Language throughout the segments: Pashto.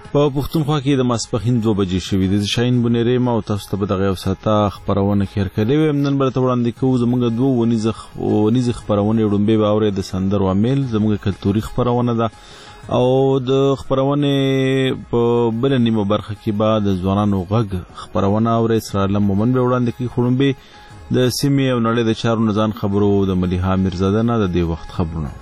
په پښتونخوا کې د ماسپښین 2 بجې شوې د شاهین بنيري ما او تاسو ته به دغه ساته خبرونه کې هرکلی ویم. نن به تاسو وړاندې کوو زموږ دوه ونیزه خبرونه وړاندې به اورې د سندر او میل زموږ کلتوري خبرونه ده او د خبرونه په بل نیمه برخه کې بعد د ځوانانو غږ خبرونه اورې اسرائیل مومن به وړاندې کې خړمبه د سیمې او نړۍ د چارو نزان خبرو د مليحه میرزاده نه د دې وخت خبرونه.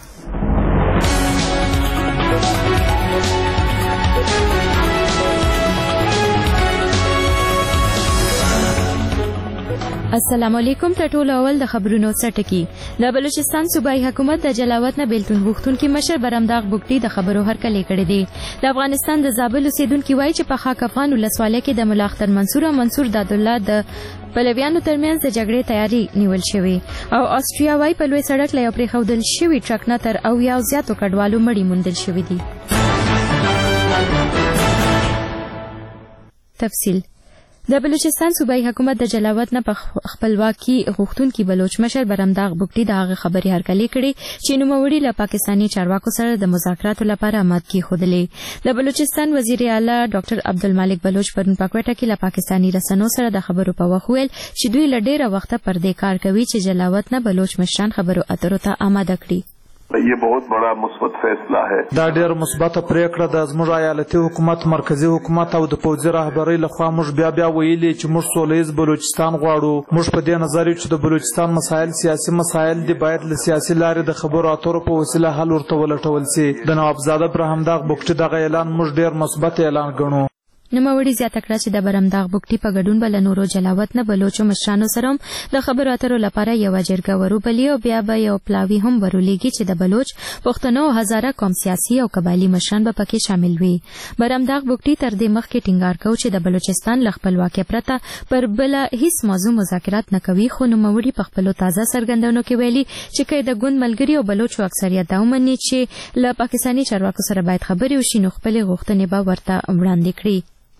السلام علیکم. ټولو اول د خبرونو سرټکی. د بلوچستان صوبایي حکومت د جلاوط نه بیلتون غوښتونکو مشر برمداغ بوکټي د خبرو هرکلی کړی دی. د افغانستان د زابل اوسیدونکو وایي چې په خاک افغان ولسوالۍ کې د ملا اختر منصور او منصور دادالله د پلویانو ترمنځ د جګړې تیاری نیول شوې او استریا وایي په لوی سړک له پرې خودل شوی ټرک نه تر او یا زیاتو کډوالو مړی موندل شوې دي. تفصیل د بلوچستان صوبایي حکومت د جلاوط نه په خپلواکي غوښتونکو بلوچ مشر برمداغ بوکټي د هغه خبري هرکلی کړي چې نوموړي له پاکستاني چارواکو سره د مذاکراتو لپاره آماد کی خودلې. د بلوچستان وزیر اعلی ډاکټر عبدالمالک بلوچ پرون په کوټه کې له پاکستاني رسنیو سره د خبرو په وخت ویل چې دوی له ډیره وخته پر دې کار کوي چې جلاوط نه بلوچ مشران خبرو اترو ته آماده کړي. یہ بہت بڑا مثبت فیصله ہے. دا ډېر مثبت پریکړه د زموږ ایالتي حکومت مرکزی حکومت او د پوځي رهبرۍ لخوا موږ بیا ویلي چې موږ سولیز بلوچستان غواړو. موږ په دې نظر یو چې د بلوچستان مسایل سیاسي مسایل دي باید له سیاسي لارې د خبرو اترو په وسیله حل ورته ولټول شي. د نوابزاده برهمداغ بوکټي دغه اعلان موږ ډېر مثبت اعلان ګڼو. نوموړي زیاته کړه چې د برمداغ بوکټي په ګډون بل نورو جلاوط نه بلوچو مشرانو سره د خبرو اترو لپاره یو جرګه وروبلی او بیا به یو پلاوی هم ورولېږي چې د بلوچ پښتنو او هزاره قوم سیاسي او قبایلی مشران به پکې شامل وي. برمداغ بوکټي تر دې مخکې ټینګار کاوه چې د بلوچستان له خپلواکۍ پرته پر بل هیڅ موضوع مذاکرات نه کوي خو نوموړي په خپل تازه څرګندونو کې ویلي چې کله د ګوند ملګری او بلوچو اکثریت دا ومني چې له پاکستاني چارواکو سره باید خبرې وشي نو خپل غوښتنې به ورته وړاندې کړي.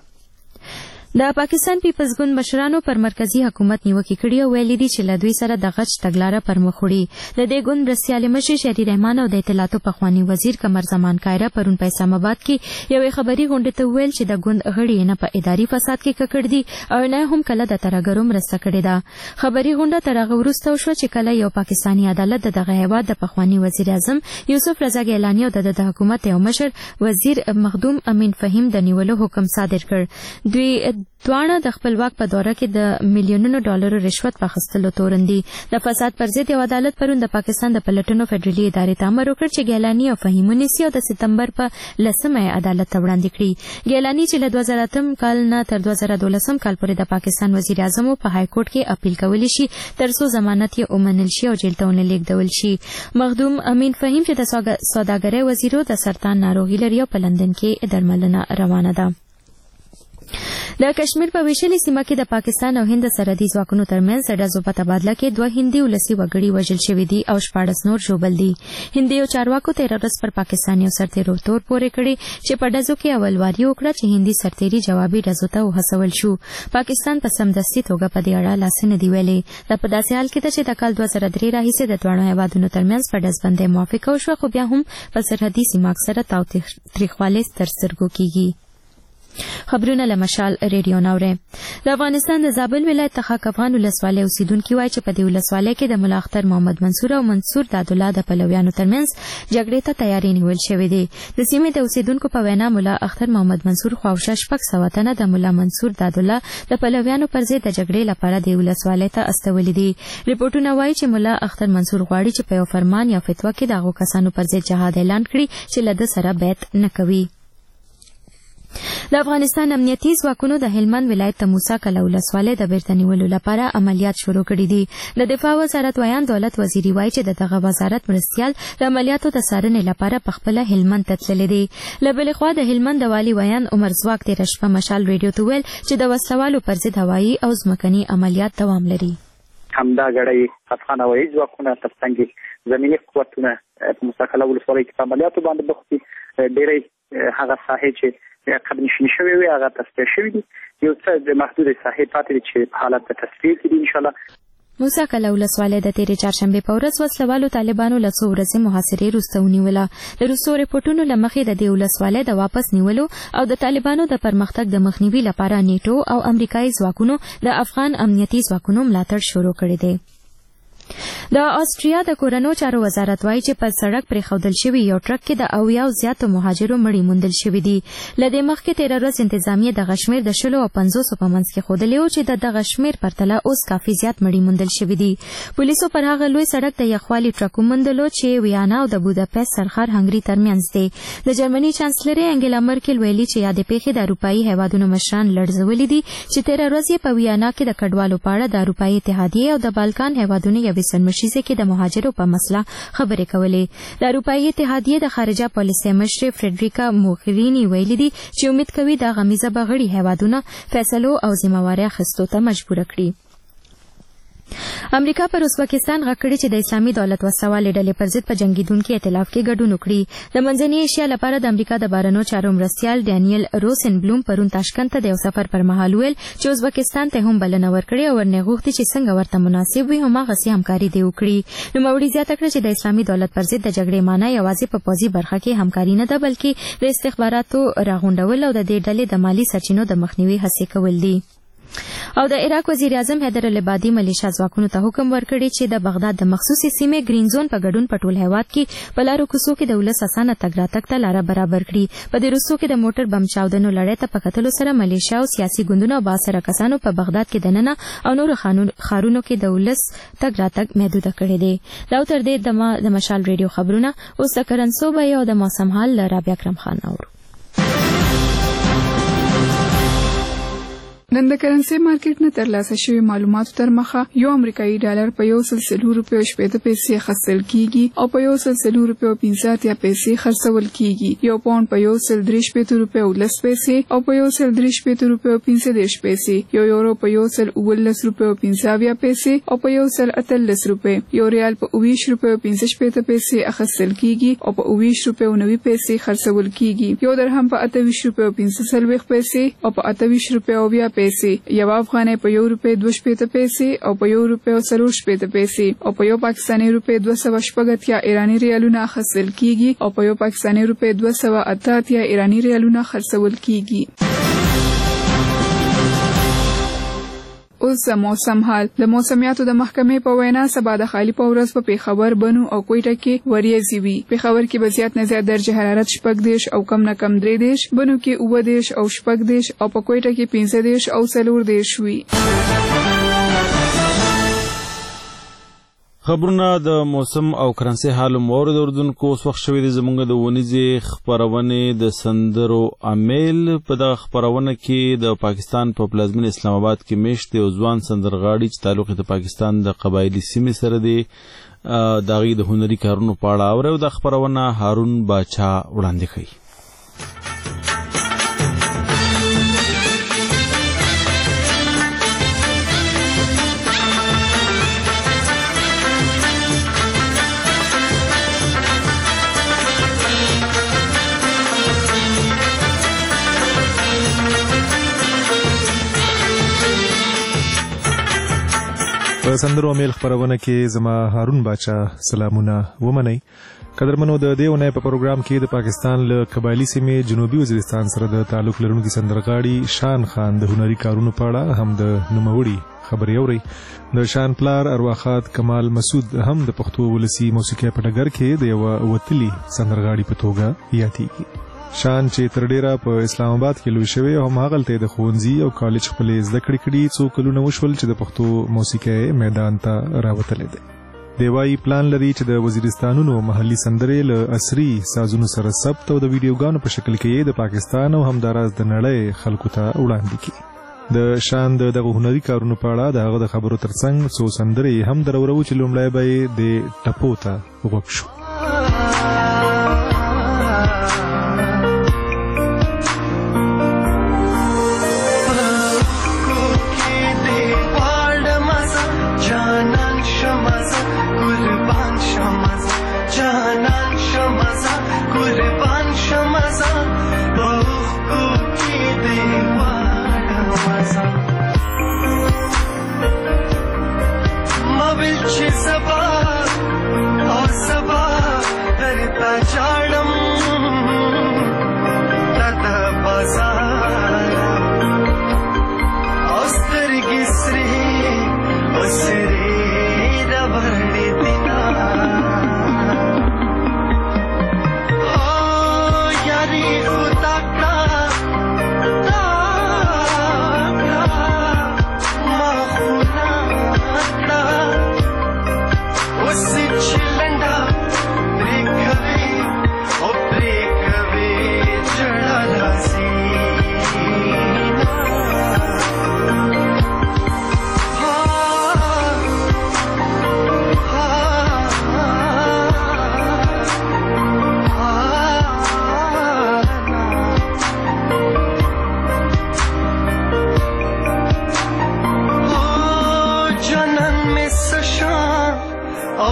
د پاکستان پیپلز ګوند مشرانو پر مرکزی حکومت نیوکه کړې او ویلي دي چې له دوی سره د غچ تګلاره پر مخ وړي. د دې ګوند مرستیال مشر شهری رحمان او د اطلاعاتو پخوانی وزیر قمر زمان کایره پرون په اسلام آباد کې یو خبري غونډه ته ویل چې د ګوند غړي نه په اداري فساد کې ککړ دي او نه هم کله د ترګرو مرسته کړې ده. خبري غونډه تر هغه وروسته وشو چې کله یو پاکستانی عدالت دغه هیواد د پخوانی وزیر اعظم یوسف رضا ګیلانی او د حکومت یو مشر وزیر مخدوم امین فهیم د نیولو حکم صادر کړ. دوی دوانه د خپلواک په دوره کې د میلیونونو ډالرو رشوت په اخیستلو تورندي. د فساد پر ضد یو عدالت پرون د پاکستان د پلټنو فدرالي ادارې ته امر وکړ چې ګیلانی او فهیم ونیسي او د سپتمبر په 10مه عدالت ته وړاندې کړي. ګیلانی چې له 2008 کال نه تر 2012 کال پورې د پاکستان وزیر اعظم په های کورټ کې اپیل کولی شي ترڅو ضمانت یې ومنل شي او جیل ته ونلیږدول شي. مخدوم امین فهیم چې د سوداګرۍ وزیرو د سرطان ناروغي لري او په لندن کې درملنه روانه ده. د کشمیر په ویشلې سیمه کې د پاکستان او هند سرحدي ځواکونو ترمنځ د ډزو په تبادله کې 2 هندي ولسي وګړي وژل شوي دي او 14 نور ژوبل دي. هندي او چارواکو تیر ورځ پر پاکستاني او سرتیرو تور پورې کړي چې په ډزو کې اولواري وکړه چې هندي سرتیري جوابي ډزو ته وهڅول شو. پاکستان په سمدستي توګه په دې اړه لاس نه دی ویلي. دا په داسې حال کې چې د کال 2003 راهیسې د دوه هیوادونو ترمنځ په ډزبندۍ موافقه وشوه خو بیا هم په سرحدي سیمه سره تاوتریخوالی تر سترګو کیږي. خبرونه له مشال ریډیو ناوره. د افغانستان د زابل ولایت د خاک افغان ولسوالۍ اوسیدونکو وایي چې په دې ولسوالۍ کې د ملا اختر محمد منصور او منصور دادالله د پلویانو ترمنځ جګړې ته تیاری نیول شوې ده. د سیمې د اوسیدونکو په وینا ملا اختر محمد منصور خواوشا شپږ سوه تنه د ملا منصور دادالله د پلویانو پر ضد د جګړې لپاره د ولسوالۍ ته استولې دي. ریپورتونه وایي چې ملا اختر منصور غواړي چې په یو فرمان یا فتوا کې دغه کسانو پر ضد جهاد اعلان کړي چې له ده سره بیعت نه کوي. د افغانستان امنیتي ځواکونو د هلمند ولایت د موسی کلا ولسوالۍ د بیرته نیولو لپاره عملیات شروع کړي دي. د دفاع وزارت ویان دولت وزیری وایي چې دغه وزارت مرستیال د عملیاتو د څارنې لپاره په خپل هلمند ته تللی دی. له بلې خوا د هلمند د والي ویان عمر ځواک تېره شپه مشال ریډیو ته ویل چې د وسلوالو پر ضد هوایي او ځمکني عملیات دوام لري. همدا غړي افغان هوایي ځواکونه ترڅنګ زمینی قوتونه په موسی کلا ولسوالۍ کې په عملیاتو باندې بوخت دي. ډېری هغه ساحې چې قبل نشي شوی وي هغه تصفیه شوی دي. یو څه د محدود ساحې پاتې چې په حالت د تصفیه کې دي ان شاء الله. موسی کلا ولسوالۍ د تیرې چهارشنبې په ورځ وسلوالو طالبانو له څو ورځې محاصرې وروسته ونیوله. د روسو رپورټونو له مخې د دې ولسوالۍ د واپس نیولو او د طالبانو د پرمختګ د مخنیوي لپاره نیټو او امریکایي ځواکونو د افغان امنیتي ځواکونو ملاتړ شروع کړی دی. د آسټریا د کورنو چارو وزارت وایي چې په سړک پرېښودل شوي یو ټرک کې د 80 زیاتو مهاجرو مړي موندل شوي دي. له دې مخکې تېره ورځ انتظامیه دغه شمېر د 100 او 50 په منځ کې ښودلی و چې د دغه شمېر پرتله اوس کافي زیات مړي موندل شوي دي. پولیسو پر هغه لوی سړک د یخوالي ټرک وموندلو چې ویانا او د بوداپست سرخار هنګري ترمنځ دی. د جرمني چانسلري انګلا مرکل ویلي چې یادې پیښې د اروپایي هیوادونو مشران لړزولي دي چې تېره ورځ یې په ویانا کې د کډوالو په اړه د اروپایي اتحادیې او د بالکان هیوادونو یوې سرمشیزې کې د مهاجرو په مسله خبرې کولې. د اروپایي اتحادیې د خارجه پالیسۍ مشرې فریډریکا موغریني ویلي دي چې امید کوي د غمیزه بغړي هیوادونه فیصلو او ذمہواري اخیستو ته مجبور کړي. امریکا پر ازبکستان غږ کړی چې د اسلامي دولت وسوالې ډلې پر ضد په جنګیدونکي ائتلاف کې ګډون وکړي. د منځنۍ ایشیا لپاره د امریکا د بهرنیو چارو مرستیال ډانیل روسن بلوم پرون تاشکند ته د یو سفر پر مهال ویل چې ازبکستان ته هم بلنه ورکړې او ورنه غوښتي چې څنګه ورته مناسب وي هماغسې همکاري دې وکړي. نوموړي زیاته کړه چې د اسلامي دولت پر ضد د جګړې معنی یوازې په پوځي برخه کې همکاري نه ده بلکې د استخباراتو راغونډول او د دې ډلې د مالی سرچینو د مخنیوي هڅې کول دي. او د عراق وزیر اعظم حیدر العبادي ملیشیا ځواکونو ته حکم ورکړی چې د بغداد د مخصوصي سیمې گرین زون په ګډون په ټول هیواد کې په لارو کوڅو کې د ولس اسانه تګ راتګ ته لاره برابر کړي. په دې وروستو کې د موټر بم چاودنو لړۍ ته په کتلو سره ملیشیا او سیاسي ګوندونو او بااثره کسانو په بغداد کې دننه او نورو ښارونو کې د ولس تګ راتګ محدوده کړی دی. دا تر دې د مشال ریډیو خبرونه اوس د کرنسوبه او د موسم حال له رابعه اکرم خان اورو. نن د کرنسي مارکیټ نه ترلاسه شوی معلوماتو تر مخه یو امریکایي ډالر په 1.40 روپیو 80 پیسې خرڅل کیږي او په 1.40 روپیو 50 پیسې خرڅول کیږي. یو پاوند په 1.30 روپیو 10 پیسې او په 1.30 روپیو 50 پیسې. یو یورو په 1.19 روپیو 50 پیسې او په 1.18 روپیو. یو ریال په 20 روپیو 50 پیسې اخیستل کیږي او په 20 روپیو 90 پیسې خرڅول کیږي. یو درهم په 28 روپیو 50 پیسې او په 28 روپیو 20 پیسې. یو افغانۍ په 1 روپۍ 2 پیسې او په 1 روپۍ 4 پیسې او په یو پاکستاني روپۍ 280 ایرانی ریالونه خرڅل کیږي او په یو پاکستاني روپۍ 288 ایرانی ریالونه خرڅول کیږي. اوس موسم حال. د موسمیاتو د محکمې په وینا سبا د خالی په ورځ په پیښور بنو او کوټه کې وریځي وي. پیښور کې به زیات نه زیات درجه حرارت 14 او کم نه کم 3 بنو کې 9 او 14 او په کوټه کې 15 او 14 وي. خبرونه د موسم او کرنسي حال مورد اردوونکو اوس وخت شوی دی زمونږ د ونیزې خبرونه د سندرو امیل. په دغه خبرونه کې د پاکستان په پلازمین اسلام آباد کې میشت او ځوان سندرغاړي چې تعلق د پاکستان د قبایلی سیمې سره دی دغه د هنري کارونو په اړه او د خبرونه هارون باچا وړاندې کړي. په سندرو امیل خبرونه کې زما هارون باچا سلامونه ومنئ. قدرمنو د دې ونې په پروګرام کې د پاکستان له قبایلی سیمې جنوبي وزیرستان سره د تعلق لرونکي سندرغاړي شان خان د هنري کارونو په اړه هم د نوموړي خبرې اوري. د شان پلار ارواخات کمال مسعود هم د پښتو ولسی موسیقي په ډګر کې د یو وتلی سندرغاړي په توګه یادېږي. شان چې تر ډیره په اسلام آباد کې لوی شوی او هم هغلته د ښوونځي او کالج خپلې زده کړې کړي. څو کلونه وشول چې د پښتو موسیقي میدان ته راوتلی دی. دی وايي پلان لري چې د وزیرستانونو محلي سندرې له عصري سازونو سره ثبت او د ویډیوګانو په شکل کې د پاکستان او همداراز د نړۍ خلکو ته وړاندې کړي. د شان دغه هنري کارونو په اړه د هغه د خبرو ترڅنګ څو سندرې هم درورو چې لومړی به د ټپو ته وغوږ شو.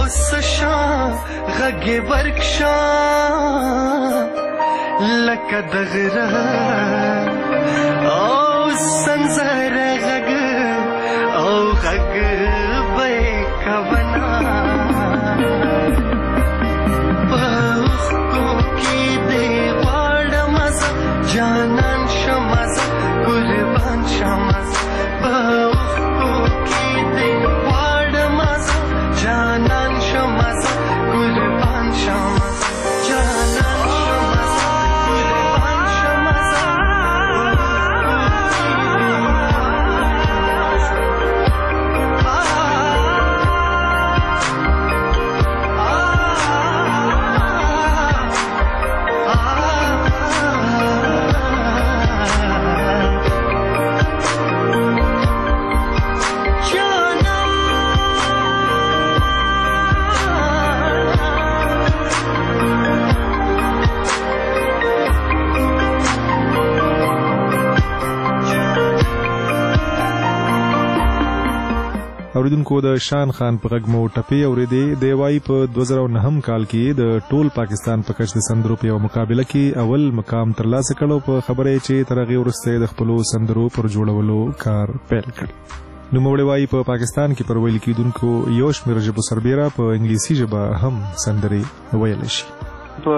سشا غږ ورکشا لکه دغره او سنځر غږ او غږ به کونا پخو کې دې واړم جانان شمس قربان شمس پخو کې دې واړم جانان شمس قربان شمس جانان شمس قربان شمس اوریدونکو د شان خان په غږ مو ټپې اورېدې دی وایي په 2009 کال کې د ټول پاکستان په کچ د سندرو په یو مقابله کې اول مقام ترلاسه کړو په خبره چې تر هغې وروسته د خپلو سندرو پر جوړولو کار پیل کړ. نوموړی وایي په پاکستان کې پر ویل کېدونکو یو شمېر ژبو سربیره په انګلیسي ژبه هم سندرې ویلی شي. په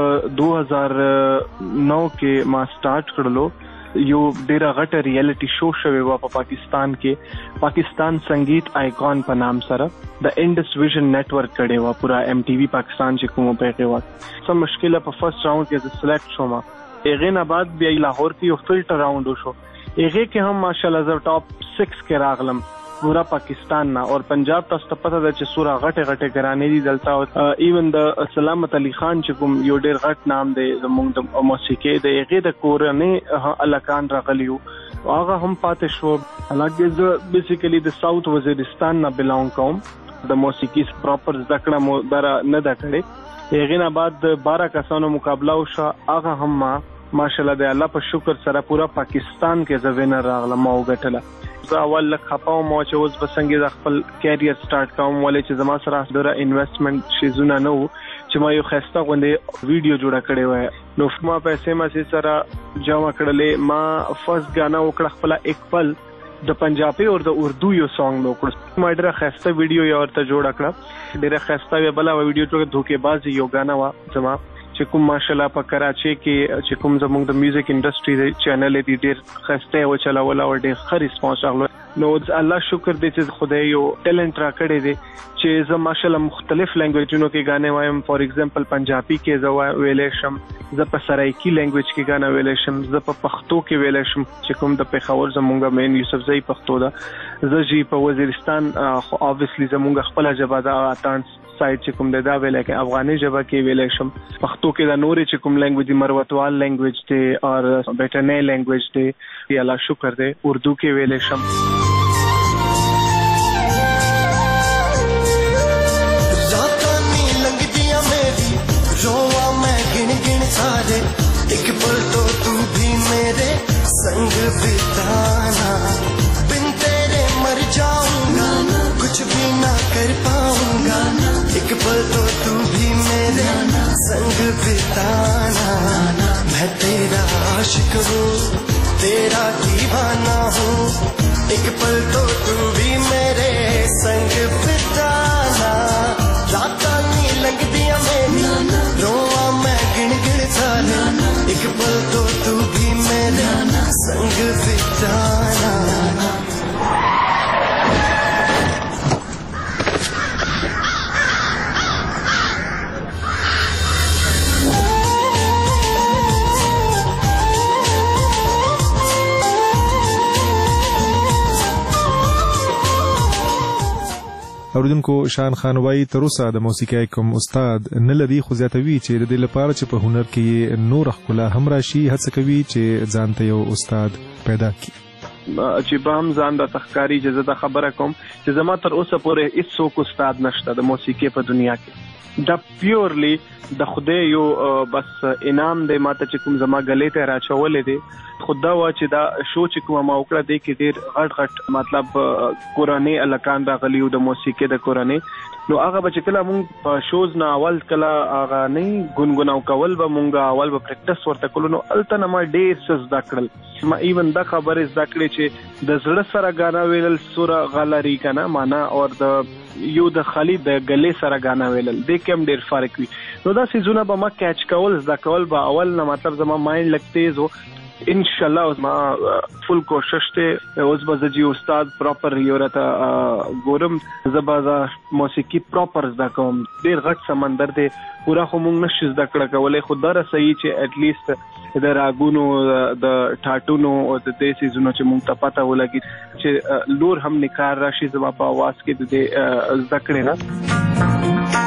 2009 کې ما سٹارټ کړلو یو ډیره غټه ریالټي شو شوی و په پاکستان کې پاکستان سنگیت آیکون په نام سره د انډس ویژن نتورک کړي و پورا ایم ټي وی پاکستان چې کومه پیغه و سم مشکله په فرست راوند کې سلیکټ شوم. هغه نه بعد بیا لاهور کې یو فلټر راوند وشو. هغه کې هم ماشاءالله زه ټاپ 6 کې راغلم پورا پاکستان نه اور پنجاب تاسو ته پته ده چې سورا غټه غټه ګرانې دي دلته ایون د سلامت علي خان چې کوم یو ډیر غټ نام دی زموږ د موسیقي د هغه د کورنۍ الکان راغلیو هغه هم پاتې شو. حالانکه زه بیسیکلی د ساوث وزیرستان نه بیلانګ کوم د موسیقي پراپر ذکر مو در نه دا کړې. هغه نه بعد 12 کسانو مقابله وشو هغه هم ماشاءالله د الله په شکر سره پورا پاکستان کې زوینر راغله ما وګټله. زه اول لک خپاو مو چې اوس بسنګي د خپل کیریئر سٹارټ کوم ولې چې زما سره ډېر انویسټمنټ شي زونه نو چې ما یو خسته غونډه ویډیو جوړه کړې و نو ما پیسې ما سره جمع کړلې. ما فرست غانا وکړ خپل ایک پل د پنجابي او د اردو یو سانګ نو کړ. ما ډېر خسته ویډیو یو ورته جوړه کړ. ډېر خسته بلا ویډیو ته دوکېبازي یو غانا وا زما چې کوم ماشاءالله په کراچي کې چې کوم زموږ د میوزیک انډستری د چینل دی ډېر خسته او چلاول او ډېر ښه ریسپانس راغله. نو الله شکر دې چې خدای یو ټیلنټ را کړی دی چې زه ماشاءالله مختلف لینګویجونو کې غانې وایم. فار ایگزامپل پنجابي کې زه ویلې شم، زه په سرایکی لینګویج کې غانا ویلې شم، زه په پښتو کې ویلې شم چې کوم د پیښور زموږ مین یوسف زئی پښتو ده. زه جی په وزیرستان اوبویسلی زموږ خپل ژبه ده اتان سایت چې کوم دا ویلې کې افغاني ژبه کې ویلې شم. پښتو کې د نورې چې کوم لینګویج مروتوال لینګویج دی او بیٹنې لینګویج دی الله شکر دی اردو کې ویلې شم. रोवा मैं गिन गिन सारे एक पल तो तू भी मेरे संग बिताना बिन तेरे मर जाऊंगा कुछ भी ना कर पाऊंगा एक पल तो तू भी मेरे संग बिताना मैं तेरा आशिक हूँ तेरा दीवाना हूँ एक पल तो तू भी मेरे संग बिताना रातां नी लंघदियां मेरी रोवा मैं गिन गिन सारे एक पल तो तू भी मेरे संग बिताना. اوریدونکو شان خان وایي تر اوسه د موسیقۍ کوم استاد نه لري خو زیاتوي چې د دې لپاره چې په هنر کې نور ښکلا هم راشي هڅه کوي چې ځان ته یو استاد پیدا کړي. چې به هم ځان د تخکاری اجازه د خبره کوم چې زما تر اوسه پورې هیڅ استاد نشته د موسیقۍ په دنیا کې. دا پیورلی د خدای یو بس انعام دی ماته چې کوم زما غلې ته راچولې دي خدا وا چې دا شو چې کومه ما وکړه د کې ډیر غټ مطلب قرآنی الکان راغلیو د موسیقي د قرآنی نو هغه بچ کله مونږ په شوز نه اول کله هغه نه ګونګوناو کول به مونږ اول به پریکټس ورته کول نو الته ما ډیر څه زده کړل ما ایون دا خبره زده کړې چې د زړه سره غانا ویل سوره غلری کنه معنا او د یو د خالی د غلې سره غانا ویل د کوم ډیر فرق وي نو دا سيزونه به ما کیچ کول زده کول به اول نه مطلب زما مایند لګتیز وو ان شاء الله اوس ما فل کوشش ته اوس به زجی استاد پراپر یورته ګورم زبازا موسیقي پراپر زده کوم ډیر غټ سمندر دی پورا خو مونږ نشو زده کړه کولای خو دا صحیح چې ات لیست د راګونو د ټاټونو او د دې سيزونو چې مونږ ته پته ولګي چې لور هم نکار راشي زما په आवाज کې د زده کړې نه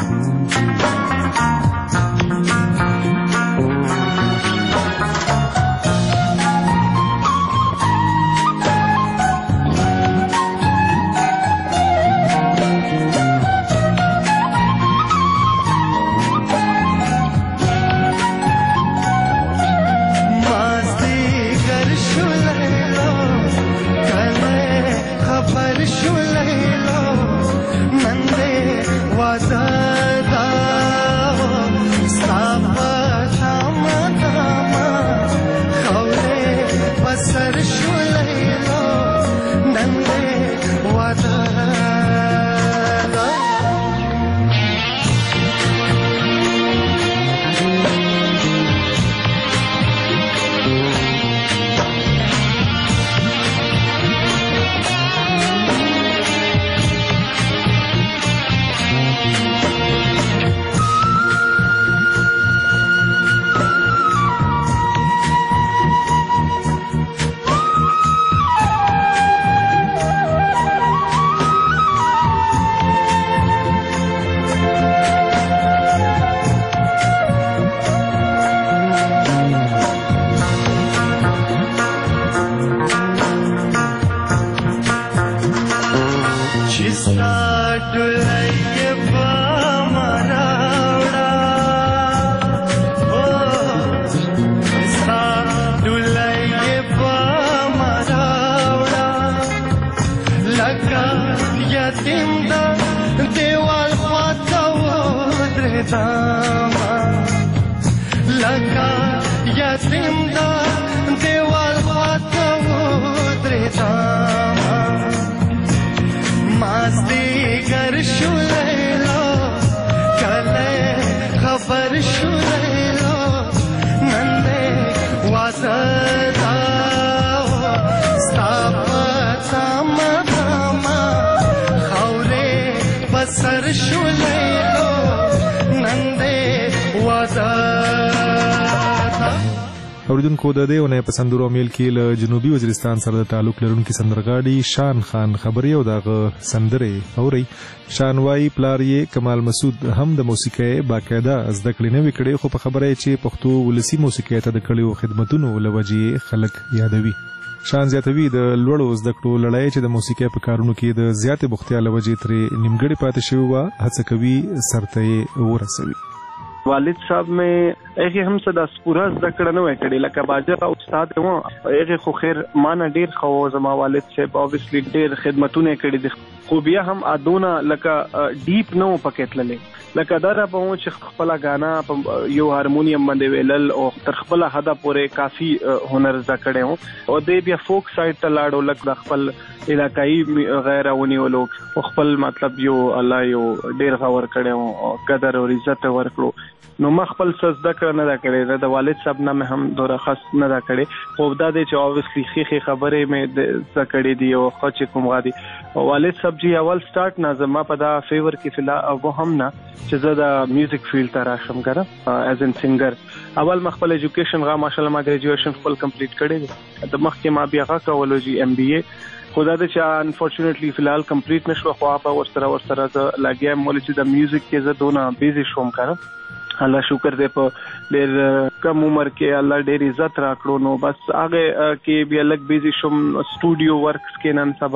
اوریدونکو د دې ونې په سندرو میل کې له جنوبي وزیرستان سره د تعلق لرونکي سندرغاړي شان خان خبري او دغه سندرې اوري شان وايي پلار یې کمال مسعود هم د موسیقي باقاعده زده کړې نه وکړي خو په خبره چې پښتو ولسی موسیقي ته د کړیو خدماتونو لوجې خلک یادوي شان زیاتوي د لوړو زده کړو لړۍ چې د موسیقي په کارونو کې د زیاتې بوختیا لوجې ترې نیمګړې پاتې شوی و هڅه کوي سرته ورسوي والد صاحب مې هغه هم صدا پورا ذکر نه وکړي لکه باجر استاد و هغه خو خیر مانه ډیر خو زما والد صاحب اوبویسلی ډیر خدمتونه کړې دي خو بیا هم ادونه لکه ډیپ نو پکېتللې لکه دا را په چې خپل غانا یو هارمونیم باندې ویلل او تر خپل حدا پورې کافي هنر ذکرې او دې بیا فوک سایډ ته لاړو لکه خپل علاقائی غیر اونیولو خپل مطلب یو الله یو ډیر غور کړو او قدر او عزت ورکړو نو ما خپل سزده کړ نه دا کړې د والد صاحب نه هم دوره خاص نه دا کړې خو دا دې چې اوبویسلی خې خبرې مې ذکرې دی او خچ کوم غادي والد صاحب جی اول سٹارټ نه زما په دا فیور کې فلا او هم نه چې زه د میوزیک فیلډ ته راشم کنه ایز ان سنگر اول مخبل ایجوکیشن غا ماشاءالله ما ګریجویشن خپل کمپلیټ کړی دی د مخکې ما بیا غا کولو جی ام بی ای خدا د چې انفورچونټلی فلحال کمپلیټ نشو خو په ورسره لاګیا مول چې د میوزیک کې زه دونه بیزی شوم کنه الله شکر دې په ډېر کم عمر کې الله ډېر عزت راکړو نو بس هغه کې بیا لګ بیزی شوم سټوډیو ورکس کې نن سبا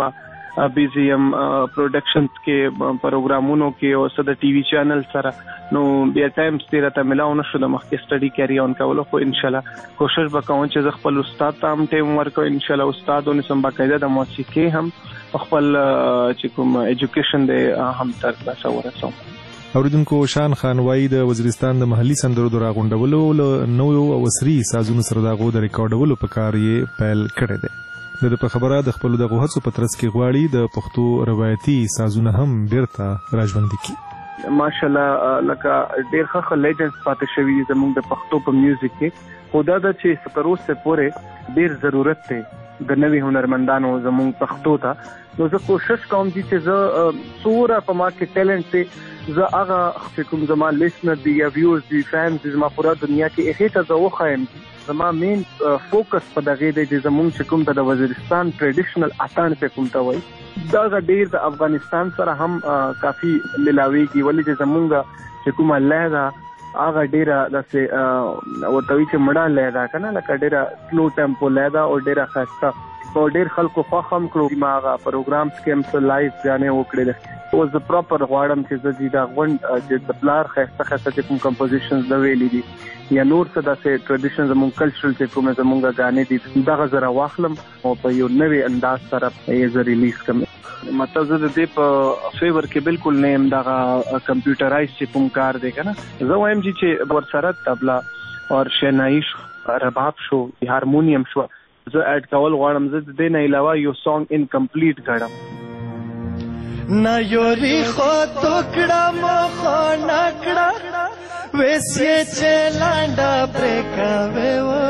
بیزی یم پروډکشنز کې پروګرامونو کې او صد ټي وي چینل سره نو بیا ټایم ستیر ته ملاو نشو د مخکې سټډي کیری اون کولو خو ان شاء الله کوشش وکوم چې خپل استاد ته هم ټیم ورکو ان شاء الله استادونه سم باقاعده د موسیقي هم خپل چې کوم ایجوکیشن دی هم تر لاسه ورسوم. اوریدونکو شان خان وایي د وزیرستان د محلي سندرو د راغونډولو له نویو او عصري سازونو سره د غو د ریکارډولو په کار یې پیل کړی دی. د په خبره د خپل د غوښتو په ترڅ کې غواړي د پښتو روایتي سازونه هم بیرته راژوندي کړي. ماشاءالله لکه ډېر ښه لیجنډز پاتې شوي زموږ د پښتو په میوزیک کې خو دا ده چې تر اوسه پورې ډېر ضرورت دی د نوي هنرمندانو زموږ پښتو ته. نو زه کوشش کوم چې زه څومره په ما کې ټیلنټ دی زه هغه چې کوم زما لیسنر دی یا ویورز دی فینز دی زما پوره دنیا کې هغې ته زه وښایم. زما مین فوکس په دغې دی چې زموږ چې کوم د وزیرستان ټریډیشنل اتڼ په کوم ته وایي دا ډېر د افغانستان سره هم کافي ملاویږي ولې چې زموږ چې کومه لهجه ده هغه ډېره داسې ورته وایي چې مړه لهجه که نه لکه ډېره سلو ټیمپو لهجه او ډېره ښایسته او ډېر خلکو خوښ هم کړو. ما هغه پروګرامز کې هم څه لایف ګانې وکړې اوس زه پراپر غواړم چې زه دا غونډ چې د پلار ښایسته ښایسته چې کوم کمپوزیشنز د ویلي دي یا نور څه داسې ټریډیشن زموږ کلچرل چې کومې زموږ ګانې دي دغه زه راواخلم او په یو نوي انداز سره یې زه ریلیز کړم. مطلب زه د دې په فیور کې بالکل نه یم دغه کمپیوټرایز چې کوم کار دی که نه زه وایم چې ورسره طبله او شنایي شو رباب شو هارمونیم شو زه اډ کول غواړم. زه د دې نه علاوه یو سانګ انکمپلیټ ګڼم. ना योरी खो टुकड़ा मोखो नकड़ा वैसे चेलांडा ब्रेकावे वो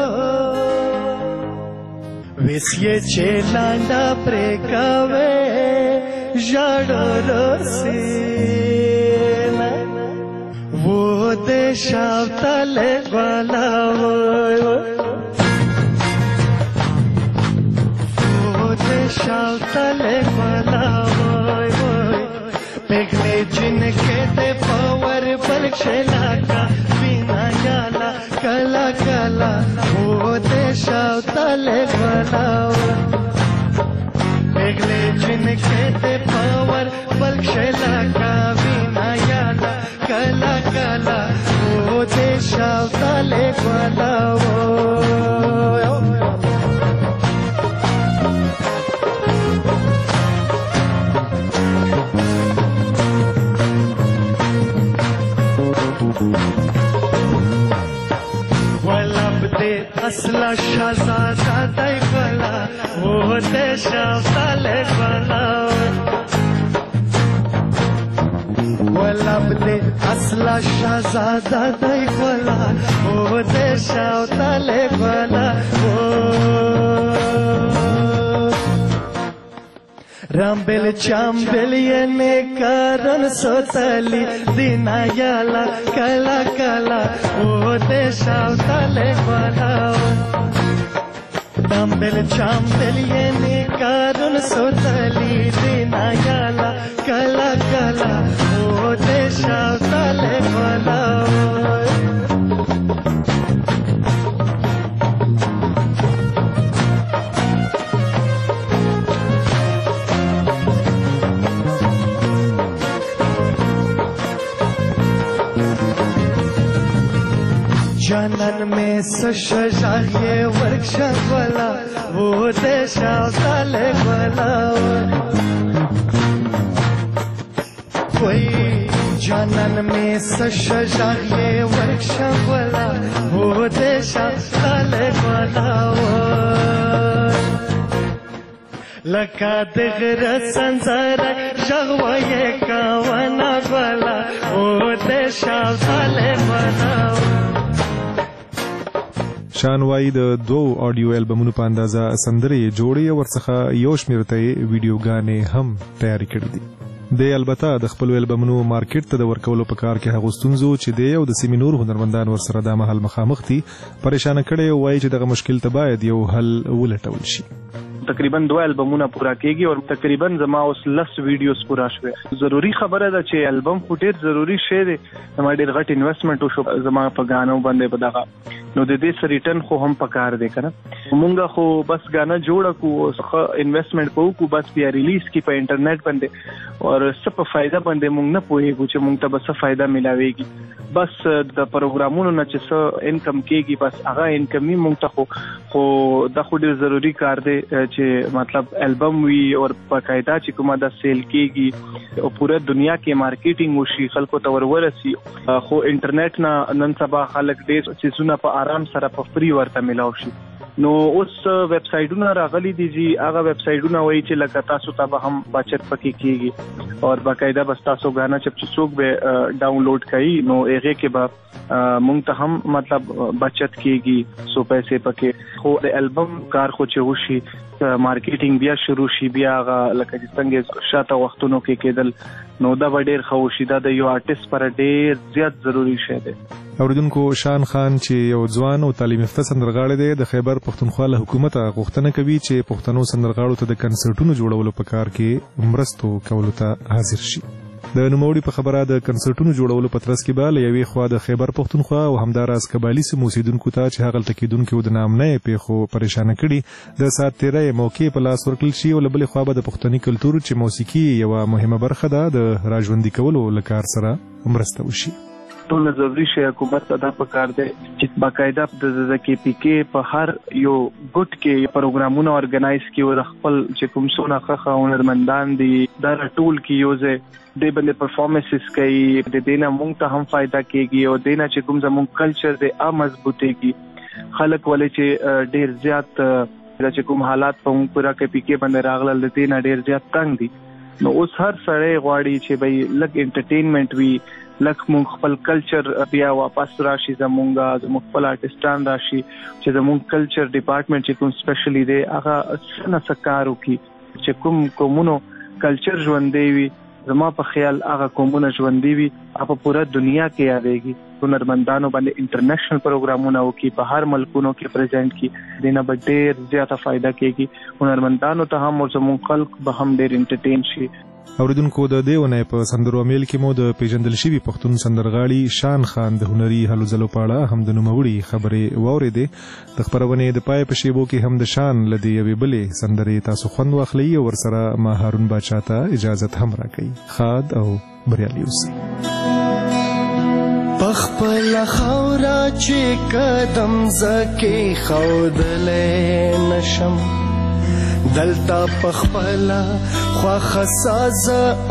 वैसे चेलांडा ब्रेकावे जाडो रोसी वो देशावतले वाला वो देशावतले वाला पेगले जिनके ते पावर परीक्षेला का बिना याला कला कला वो देशावतले वाला पेगले जिनके ते पावर परीक्षेला का बिना याला कला कला वो देशावतले वाला असला शहजादा दैवला वो देशावतले वाला वलब दे असला शहजादा दैवला वो देशावतले वाला रामबेल चांबेल ये ने कारण सोतली दिना याला कला कला वो देशावतले वाला रामबेल चांबेल ये ने कारण सोतली दिना याला कला कला वो देशावतले वाला जानन में सशजाए वर्कशॉप वाला वो देशावतले वाला कोई जानन में सशजाए वर्कशॉप वाला वो देशावतले वाला लका दगर संसार जगवाए कावना वाला वो देशावतले वाला. شان وای د دوه آډیو البمونو په اندازه سندرې جوړې ورڅخه یو شمېر ته ویډیوګانې هم تیاری کړې دي. د البته د خپل البمونو مارکیټ ته د ورکولو په کار کې هغه ستونزو چې د یو د سیمینور هنرمندان ورسره د محل مخامخ دي پریشان کړي وای چې دغه مشکل ته باید یو حل ولټول شي. تقریبا 2 البمونه پورا کیږي او تقریبا زما اوس 10 ویډیوز پورا شوه. ضروری خبره ده چې البم فوټیج ضروری شی دی. زما ډېر غټ انویسټمنټ وشو زما په غانو باندې په دغه نو د دې سره ریټرن خو هم پکار دی کنه. مونږه خو بس غانا جوړ کو څه انویسټمنټ کو بس بیا ریلیز کی په انټرنیټ باندې او څه په فائدہ باندې مونږ نه پوهیږو چې مونږ ته به څه فائدہ ملاويږي. بس د پروګرامونو نه چې څه انکم کېږي بس هغه انکم مونږ ته خو د خو ډېر ضروری کار دی چې مطلب البم وی او باقاعده چې کومه د سیل کېږي او پوره دنیا کې مارکیټینګ وشي خلکو ته ورورسي. خو انټرنیټ نه نن سبا خلک ډېر چیزونه په آرام سره په فری ورته ملاو شي. نو اوس ویب سټایټونه راغلي دي چې هغه ویب سټایټونه وایي چې لکه تاسو ته به هم بچت پکې کیږي او باقاعده بس تاسو غانا چې څوک به ډاونلوډ کړي نو هغه کې به مونږ ته هم مطلب بچت کیږي سو پیسې پکې. خو د البم کار خو چې وشي مارکیټینګ بیا شروع شي بیا لکه چې څنګه شاته وختونو کې کېدل نو دا ډېر ښه وشي. دا د یو آرټیست پر ډېر زیات ضروری شی دی. اوریدونکو شان خان چې یو ځوان او تعلیم یافته سندرغاړی دی د خیبر پښتونخوا له حکومت غوښتنه کوي چې پښتنو سندرغاړو ته د کنسرټونو جوړولو په کار کې مرستو کولو ته حاضر شي. د نوموړي په خبره د کنسرټونو جوړولو په ترڅ کې به له یوې خوا د خیبر پښتونخوا او همداراز قبایلي سیمو اوسیدونکو ته چې هغلته کېدونکو د نامنۍ پیښو پریشانه کړي د ساعت تیرۍ موقع په لاس ورکړل شي او له بلې خوا به د پښتني کلتور چې موسیقي یوه مهمه برخه ده د راژوندي کولو له کار سره مرسته وشي. ټول ضروري شی حکومت ته دا پکار دی چې باقاعده د کې پی کې په هر یو ګډ کې پروګرامونه ارګنایز کیو د خپل چې کوم څونه ښه هنرمندان دي دا ټول کې یوزه د باندې پرفارمنسز کوي د دینه مونږ ته هم فائدہ کیږي او دینه چې کوم زموږ کلچر د مضبوطېږي. خلک ولې چې ډیر زیات چې کوم حالات په مونږ پورا کې پی کې باندې راغلل د دینه ډیر زیات تنگ دي. نو اوس هر سړی غواړي چې بھئی لګ انټرټینمنټ وي لکه مونږ خپل کلچر بیا واپس راشي زمونږ خپل آرټستان راشي چې زمونږ کلچر ډپارټمنټ چې کوم سپیشلی دی هغه څنګه سکارو کی چې کوم کومونو کلچر ژوندې وي زما په خیال هغه کومونه ژوندې وي په پوره دنیا کې یادېږي. هنرمندانو باندې انټرنیشنل پروګرامونه وکړي په هر ملکونو کې پریزنټ کی دینه به ډېر زیاته فائدہ کېږي. هنرمندانو ته هم او زموږ خلک به هم ډېر انټرټین شي. اوریدونکو د دې ونې په سندرو میل کې مو د پیژندل شوي پښتون سندرغاړي شان خان د هنري هلو ځلو په اړه هم د نوموړي خبرې واورېدې. د خپرونې د پای په شیبو کې هم د شان له دې یوې بلې سندرې تاسو خوند واخلئ او ورسره ما هارون باچا ته اجازت هم راکوي. ښاد او بریالي اوسئ. پخپل خاورا چې قدم زکې خودلې نشم دلتا پخپلا خواخ ساز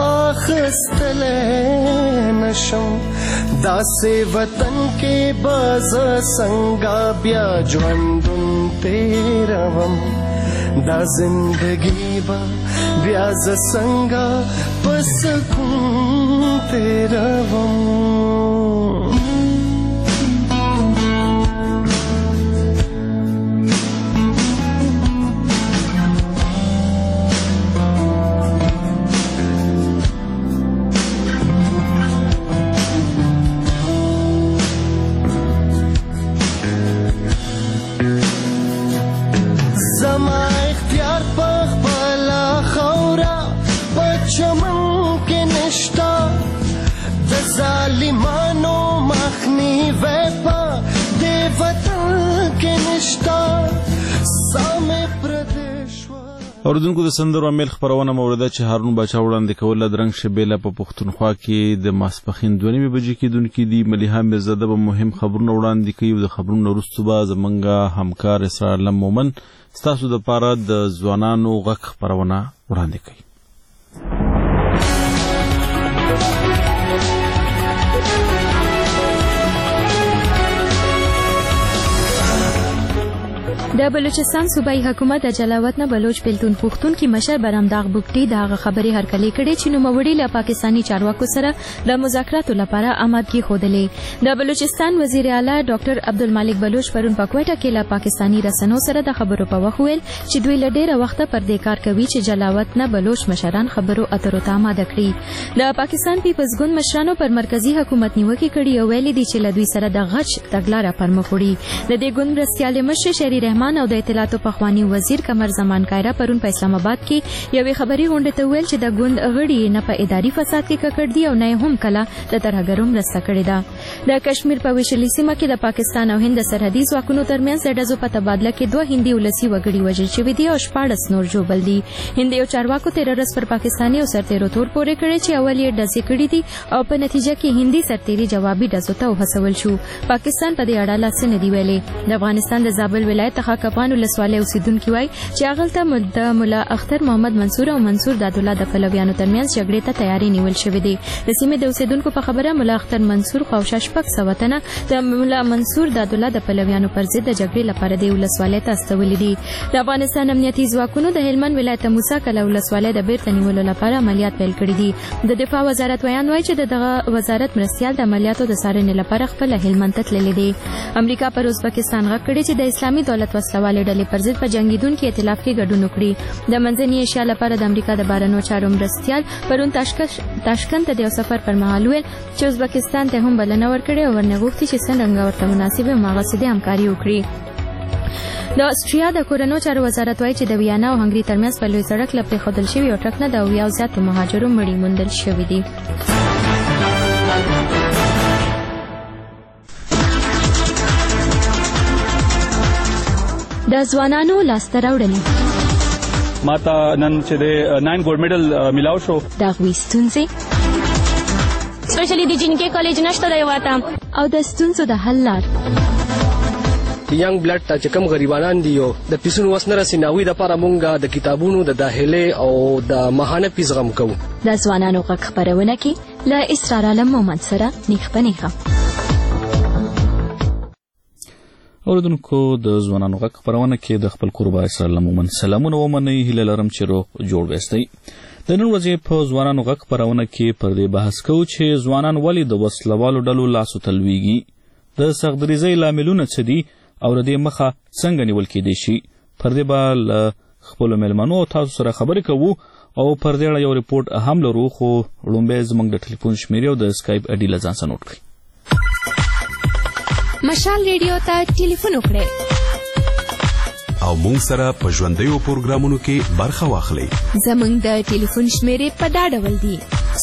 آخستلې نشم داسې وطن کې باز څنګه بیا ژوندون تیروم دا زندگی با بیا ز څنګه په سکون تیروم. اوریدونکو د سندرو میل خبرونه مورده چې هارون باچا وړاندې کوله درنګ شبيله په پښتونخوا کې د ماسپخین 2:30 بجې کې دونکو دی مليحه مرزاده به مهم خبرونه وړاندې کوي او د خبرونو وروسته به زمونږ همکار اسرار علم مومن ستاسو د پاره د ځوانانو غږ خبرونه وړاندې کوي. د بلوچستان صوبایي حکومت د جلاوط نه بلوچ بیلتون پښتون کې مشر برامداغ بوکټي د هغه خبرې هرکلې کړې چې نوموړي له پاکستاني چارواکو سره د مذاکراتو لپاره آمادګي ښودلې. د بلوچستان وزیر اعلی ډاکټر عبدالمالک بلوچ پرون په کوټه کې له پاکستاني رسنیو سره د خبرو په وخت ویل چې دوی له ډېره وخته پر دې کار کوي چې جلاوط نه بلوچ مشران خبرو اترو ته آماده کړي. د پاکستان پیپلز ګوند مشرانو پر مرکزی حکومت نیوکې کړې او ویلي دي چې له دوی سره د غچ تګلاره پر مخ وړي. د دې ګوند مرستیال مشر شهري الرحمن او د اطلاعات او پخوانی وزیر قمر زمان کایرا پرون په اسلام آباد کې یوې خبري غونډه ته ویل چې د ګوند غړي نه په اداري فساد کې ککړ دي او نه هم کله د ترهګرو مرسته کړې ده. د کشمیر په ویشلي سیمه کې د پاکستان او هند سرحدي ځواکونو ترمنځ د ډزو په تبادله کې 2 هندي ولسی وګړي وژل شوي دي او 14 نور ژوبل دي. هندي او چارواکو 13 ورځ پر پاکستاني او سرتیرو تور پورې کړی چې اول یې ډزې کړې دي او په نتیجه کې هندي سرتیري جوابي ډزو ته وهڅول شو. پاکستان په دې اړه لاس نه دی ویلي. د افغانستان د زابل ولایت خاکپان ولسوالۍ اوسیدونکو وایي چې هغلته د ملا اختر محمد منصور او منصور داد الله د پلویانو ترمنځ جګړې ته تیاری نیول شوې دي. د سیمې د اوسیدونکو په خبره ملا اختر منصور خو شپږ سوه تنه د ملا منصور داد الله د پلویانو پر ضد د جګړې لپاره د ولسوالۍ ته استولې دي. د افغانستان امنیتي ځواکونو د هلمند ولایت موسی کلا ولسوالۍ د بیرته نیولو لپاره عملیات پیل کړي دي. د دفاع وزارت ویان وایي چې دغه وزارت مرستیال د عملیاتو د څارنې لپاره خپل هلمند ته تللی دی. امریکا پر ازبکستان غږ کړی چې د اسلامي دولت وسلوالې ډلې پر ضد په جنگیدونکو ائتلاف کې ګډون وکړي. د منځنۍ ایشیا لپاره د امریکا د بهرنیو چارو مرستیال پرون تاشکند ته د یو سفر پر مهال ویل چې ازبکستان ته هم بلنه ورکړې او ورنه غوښتي چې څنګه ورته مناسبه مغصبه همکاري وکړي. د استرالیا د کورنو چارو وزارت وایي چې د ویانا او هنګري ترمنځ په لوی سړک لپاره خودل شوی او ټرک نه د 70 زیاتو مهاجرو مړي موندل شوي دي. د ځوانانو لاسته راوړنې ماته نن چې د 9 ګولډ میډل میلاو شو. د هغوی ستونزې سپیشلی د جنکې کالج نشته دی واته او د ستونزو د حل لار. ینګ بلډ ته چې کوم غریبانان دي او د پیسونو وس نه رسي ناوي د لپاره مونږ د کتابونو د داخله او د ماهانه فیس غم کوو. د ځوانانو غږ خپرونه کې له اسرار عالم مومند سره نیخ په نیخه. اوردونکو د ځوانانو غږ خپرونه کې د خپل قربا اسرار عالم مومند سلامونه ومنئ. هیله لرم چې روغ جوړ وستئ. د نن ورځې په ځوانانو غږ خپرونه کې پر دې بحث کوو چې ځوانان ولې د وسلوالو ډلو لاسو ته لویږي، د سختدریزۍ لاملونه څه دي او د دې مخه څنګه نیول کېدای شي. پر دې به له خپلو مېلمنو او تاسو سره خبرې کوو او پر دې اړه یو ریپورټ هم لرو، خو لومبی زموږ د ټلیفون شمیرې او د سکایپ اډي له ځان سره نوټ کړئ. مشال ریډیو ته ټلیفون وکړئ او مونږ سره په ژوندیو پروګرامونو کې برخه واخلئ. زموږ د ټلیفون شمیرې په دا ډول دي: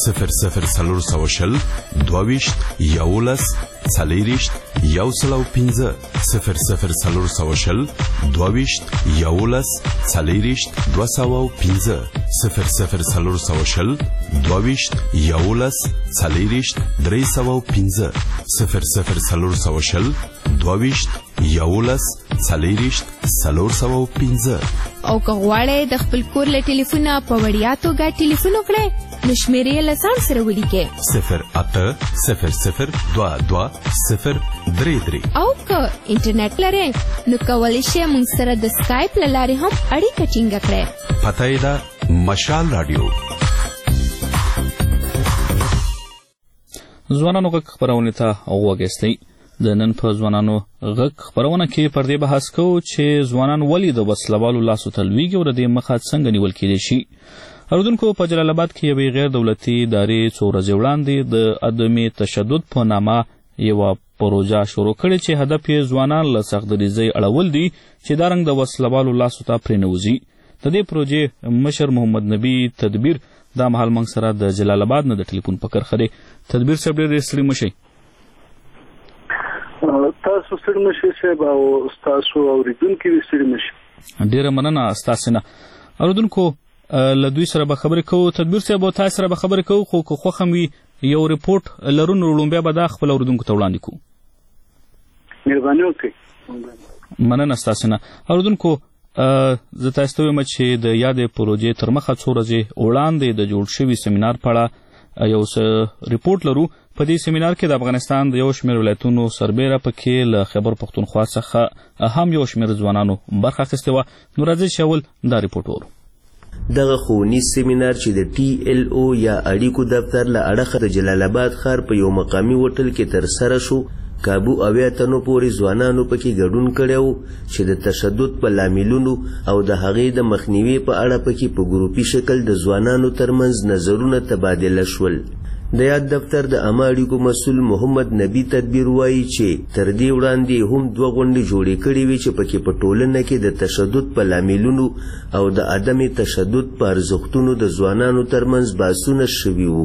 00 22 11 40 105 00 22 11 40 205 00 22 11 40 305 00 22 11 40 305. او که غواړئ د خپل کور له ټلیفونه په وړیا توګه ټلیفون وکړئ نو شمیرې یې له ځان سره ولیکئ 0800 22 033. او که انټرنیټ لرئ نو کولی شئ موږ سره د سکایپ له لارې هم اړیکه ټینګه کړئ. پته یې ده مشال راډیو. ځوانانو غږ خپرونې ته وغوږئ. د نن په ځوانانو غږ خپرونه کې پر دې بحث کوو چې ځوانان ولې د وسلوالو لاسو ته لویږي او د دې مخه څنګه نیول کېدای شي. اردوونکو په جلال آباد کې یوې غیر دولتي ادارې څو ورځې وړاندې د عدم تشدد په نامه یوه پروژه شروع کړې چې هدف یې ځوانان له سختدریزۍ اړول دي چې دا رنګ د وسلوالو لاسو ته پرېنوځي. د دې پروژې مشر محمد نبي تدبیر دا مهال موږ سره د جلال آباد نه د ټلیفون په کرښه دی. تدبیر صاحب ډېر ستړي مه شئ. تاسو ستړي مه شئ صاحب او ستاسو اورېدونکي دې ستړي مه شي. ډېره مننه ستاسې نه. اورېدونکو له دوی سره به خبرې کوو. تدبیر صاحب او تاسو سره به خبرې کوو، خو که خوښ هم وي یو ریپورټ لرو نو لومبیا به دا خپل اورېدونکو ته وړاندې کوو. مهرباني وکړئ. مننه ستاسې نه. اورېدونکو زه تاسو ته وایم چې د یادې پروژې تر مخه څو ورځې وړاندې د جوړ شوي سیمینار په اړه یو څه ریپورټ لرو. په دې سیمینار کې د افغانستان د یو شمېر ولایتونو سربیره پکې له خیبر پښتونخوا څخه هم یو شمېر ځوانانو برخه اخیستې وه. نو راځئ چې اول دا ریپورټ وورو. دغه ښوونیز سیمینار چې د TLO یا اړیکو دفتر له اړخه د جلال آباد ښار په یو مقامي هوټل کې ترسره شو، کابو 80 تنو پورې ځوانانو پکې ګډون کړی و چې د تشدد په لاملونو او د هغې د مخنیوي په اړه پکې په ګروپي شکل د ځوانانو ترمنځ نظرونه تبادله شول. د یاد دفتر د عامه اړیکو مسؤل محمد نبی تدبیر وایي چې تر دې وړاندې هم 2 غونډې جوړې کړې وې چې پکې په ټولنه کې د تشدد په لاملونو او د عدم تشدد په ارزښتونو د ځوانانو ترمنځ بحثونه شوي وو.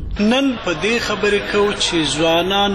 نن په دې خبرې کوو چې ځوانان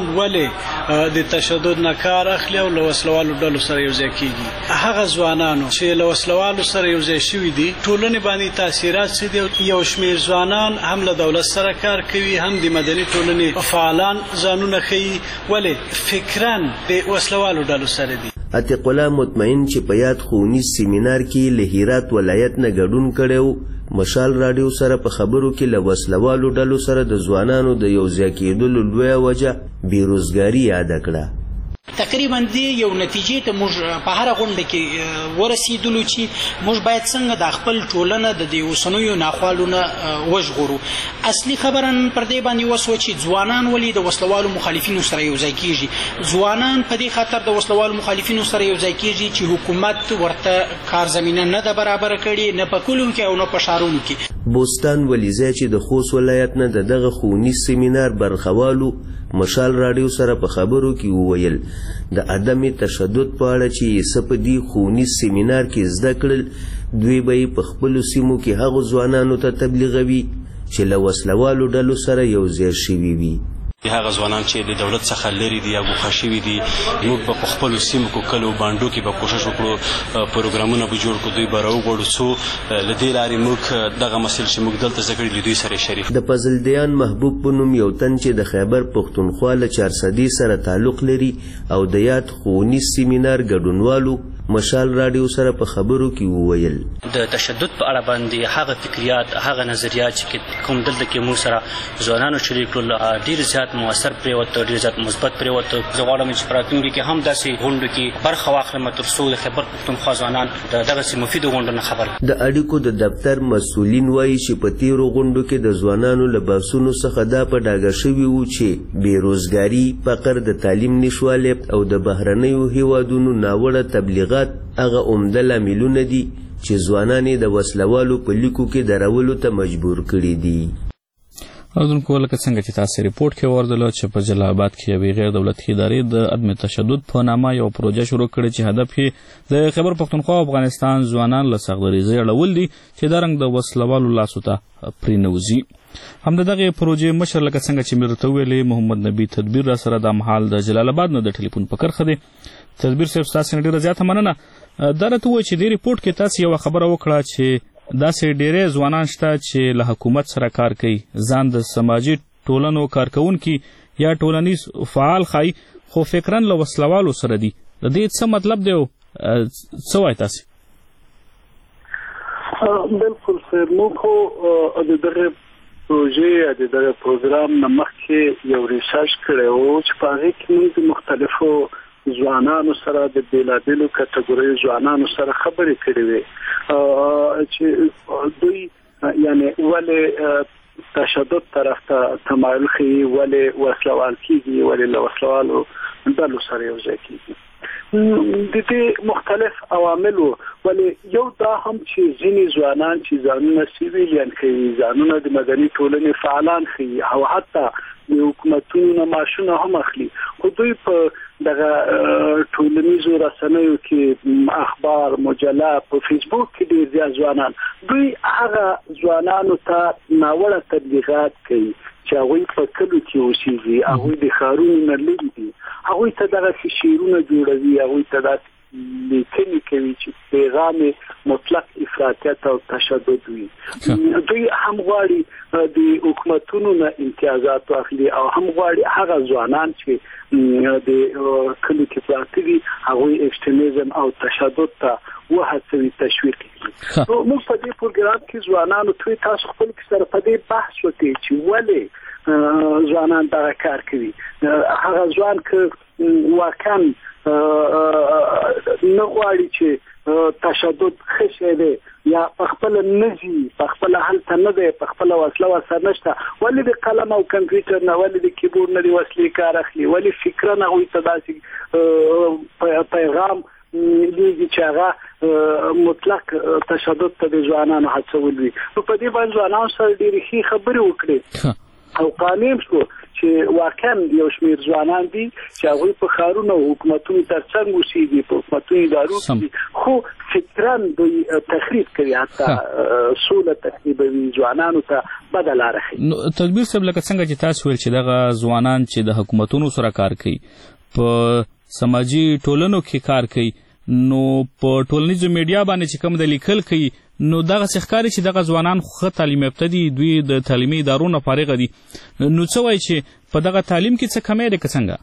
ولې د تشدد نه کار اخلي او له وسلوالو ډلو سره یوځای کیږي. هغه ځوانانو چې له وسلوالو سره یوځای شوي دي ټولنې باندې تاثیرات څه دي. یو شمېر ځوانان هم له دولت سره کار کوي، هم د مدني ټولنې فعالان ځانونه ښیي، ولې فکران د وسلوالو ډلو سره دي. عتیق الله مطمئن چې په یاد ښوونیز سیمینار کې له هرات ولایت نه ګډون کړی مشال راډیو سره په خبرو کې له وسلوالو ډلو سره د ځوانانو د یوځای کېدلو لویه وجه بېروزګاري یاده کړه. تقریبا دی یو نتیجې ته موږ په هر غونډه کې ورسېدلو چې موږ باید څنګه د خپل ټولنه د دې اوسنیو ناخوالونه وژغورو. اصلي خبره پر دې باندې وسوه چې ځوانان ولې د وسلوالو مخالفینو سره یوځای کیږي. ځوانان په دې خاطر د وسلوالو مخالفینو سره یوځای کیږي چې حکومت ورته کار زمینه نه ده برابر کړې، نه په کلیو کې او نه په ښارونو کې. بوستان ولیزه چې د خوست ولایت نه دغه ښوونیز سیمینار برخوالو مشال راډیو سره په خبرو کې وویل د عدم تشدد په اړه چې سپدي ښوونیز سیمینار کې زده کړل دوی به په خپل سیمو کې هغو ځوانانو ته تبلیغوي چې له وسلوالو ډلو سره یو ځای شوي وي. هغه ځوانان چې د دولت څخه لري دي یا ګوښه شوي دي موږ به په خپلو سیمو کې کلو بانډو کې به کوشش وکړو پروګرامونه به جوړ کړو دوی به راوغواړو څو له دې لارې موږ دغه مسایل چې موږ دلته زده کړي له دوی سره شریک. د فضلدیان محبوب په نوم یو تن چې د خیبر پښتونخوا له چارسدي سره تعلق لري او د یاد ښوونیز سیمینار ګډونوالو مشال راډیو سره په خبرو کې وویل د تشدد په اړه باندې هغه فکریات هغه نظریات چې کوم دلته کې موږ سره ځوانانو شریک کړل ډېر زیات مؤثر پرېوته، ډېر زیات مثبت پرېوته. زه غواړم چې په راتلونکي کې هم داسې غونډو کې برخه واخلم تر څو د خیبر پښتونخوا ځوانان د دغسې مفیدو غونډو نه خبر. د اړیکو د دفتر مسؤلین وایي چې په تیرو غونډو کې د ځوانانو له بحثونو څخه دا په ډاګه شوي وو چې بېروزګاري، فقر، د تعلیم نشوالی او د بهرنیو هیوادونو ناوړه تبلیغات هغه عمده لاملونه دي چې ځوانان د وسلوالو په لیکو کې درولو ته مجبور کړي دي. اوردونکو لکه څنګه چې تاسو ریپورت کې وردلو چې په جلال آباد کې یوې غیر دولتي ادارې د عدم تشدد په نامه یو پروژه شروع کړې چې هدف یې د خیبر پښتونخوا او افغانستان ځوانان له سختدریزۍ اړول دي چې دا رنګ د وسلوالو لاسو ته پرېنوځي. همدغه پروژې مشر لکه څنګه چې مې درته ویلې محمد نبی تدبیر را سره د مهال د جلال آباد نه د ټلیفون په کرښه دی. تدبیر صاحب ستاسو ډېره زیاته مننه. دا راته ووایي چې دې ریپورټ کې تاسو یوه خبره وکړه چې داسې ډېری ځوانان شته چې له حکومت سره کار کوي، ځان د سماجي ټولنو کارکوونکي یا ټولنیز فعال ښایي، خو فکراً له وسلوالو سره دي. د دې څه مطلب دی او څه وایي تاسې؟ بالکل صاحب، موږ خو د دغه پروژې د دغه پروګرام نه مخکې یو ریسرچ کړی و چې په هغې کې موږ د مختلفو ځوانانو سره د بېلابېلو کټګوریو ځوانانو سره خبرې کړې وې چې دوی یعنې ولې تشدد طرف ته تمایل ښیي، ولې وسلوال کېږي، ولې له وسلوالو ډلو سره یو ځای کېږي. د دې مختلف عوامل وو، ولې یو دا هم چې ځینې ځوانان چې ځانونه سیویلیان ښیي، ځانونه د مدني ټولنې فعالان ښیي او حتی د حکومتونو نه معاشونه هم اخلي، خو دوی په دغه ټولنیزو رسنیو کې اخبار، مجله، په فیسبوک کې ډېر زیات ځوانان دوی هغه ځوانانو ته ناوړه تبلیغات کوي چې هغوی په کلو کې اوسېږي، هغوی د ښارونو نه لرې دي، هغوی ته دغسې شعرونه جوړوي، هغوی ته داسې لیکنې کوي چې پیغام مطلق افراطیت او تشدد وي. دوی هم غواړي د حکومتونو نه امتیازات واخلي او هم غواړي هغه ځوانان چې د کلو کې پراته دي هغوی ایکسټریمزم او تشدد ته وهڅوي، تشویق کړي. موږ په دې پروګرام کې ځوانانو ته تاسو خپل سره په دې بحث وکړي چې ولې ځوانان دغه کار کوي. هغه ځوان که واقعا نه غواړي چې تشدد ښه شی دی یا په خپله نه ځي، په خپله هلته نه دی، په خپله وسله ورسره نشته، ولې د قلم او کمپیوټر نه، ولې د کیبورډ نه د وسلې کار اخلي، ولې فکرا هغوی ته داسې پیغام لیږي چې هغه مطلق تشدد ته د ځوانانو هڅول وي. نو په دې باندې ځوانانو سره ډېرې ښې خبرې وکړې او قانون شو چې واقعا یو شمېر ځوانان دي چې هغوی په ښارونو او حکومتونو ترڅنګ اوسېږي په حکومتونو ادارو کې خو فکرا دوی تخریب کوي حتی سوله تخریبوي ځوانانو ته بده لاره ښیي. نو تدبیر صاحب لکه څنګه چې تاسو ویل چې دغه ځوانان چې د حکومتونو سره کار کوي په سماجی ټولنو کې کار کوي نو په ټولنیزو میډیا باندې چې کوم د لیکل کوي نو دغه ښکاري چې دغه ځوانان خو تعلیم یافته دي دوی د تعلیمي ادارو نه فارغ دي نو څه وایي چې په دغه تعلیم کې څه کمی دی که څنګه؟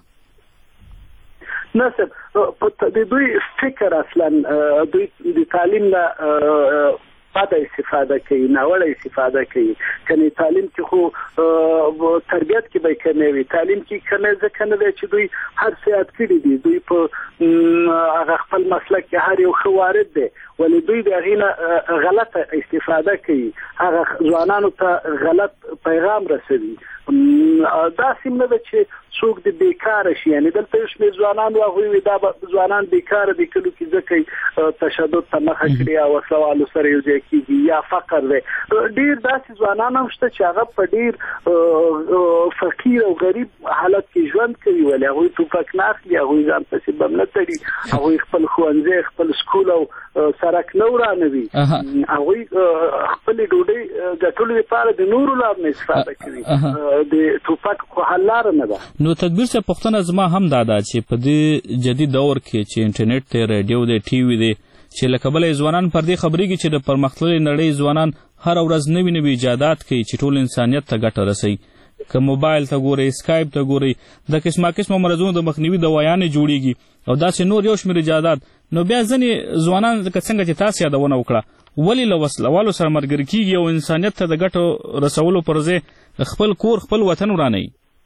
نه صاحب د دوی فکر اصلا دوی د تعلیم نه بده استفاده کوي ناوړه استفاده کوي کني تعلیم کې خو تربیت کې به کمی وي تعلیم کې کمی ځکه نه دی چې دوی هر څه یاد کړي دي دوی په هغه خپل مسلک کې هر یو ښه وارد دی ولې دوی د هغې نه غلطه استفاده کوي هغه ځوانانو ته غلط پیغام رسوي داسې نه ده چې څوک د بیکاره شي یعنې دلته یو شمېر ځوانان و هغوی وي دا ځوانان بیکاره دي کلو کې ځکه تشدد ته مخه کړي او وسلوالو سره یو ځای کېږي یا فقر دی ډېر داسې ځوانان هم شته چې هغه په ډېر فقیر او غریب حالت کې ژوند کوي ولې هغوی ټوپک نه اخلي هغوی ځان پسې بم نه تړي هغوی خپل ښوونځی خپل سکول او سړک نه ورانوي هغوی خپلې ډوډۍ ګټلو لپاره د نورو لارو نه استفاده کوي د ټوپک خو حل لاره نه ده. نو تدبیر صاحب پوښتنه زما هم دا ده چې په دې جدید دور کې چې انټرنیټ دی ریډیو دی ټي وي دی چې لکه بله ځوانان پر دې خبرېږي چې د پرمختللې نړۍ ځوانان هره ورځ نوي نوي ایجادات کوي چې ټول انسانیت ته ګټه رسوي که موبایل ته ګورئ سکایپ ته ګورئ د قسمه مرضونو د مخنیوي دوايانې جوړېږي او داسې نور یو شمېر ایجادات نو بیا ځینې ځوانان لکه څنګه چې تاسو یادونه وکړه ولې له وسلوالو سره ملګري کېږي او انسانیت ته د ګټو رسولو پر ځای خپل کور خپل وطن ورانوي؟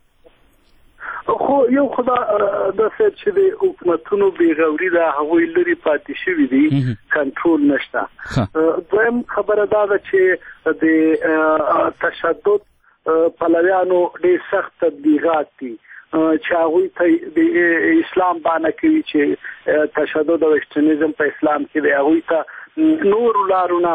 خو یو خدا د څه چې د حکومتونو بیغوري ده هغوی لري پاتې شوي دي کنټرول نشته. دویم خبره دا ده چې د تشدد پلویانو ډېر سخت تبلیغات دي چې هغوی ته د اسلام باندې کوي چې تشدد او ایکستریمizm په اسلام کې دی هغوی ته نور لارونه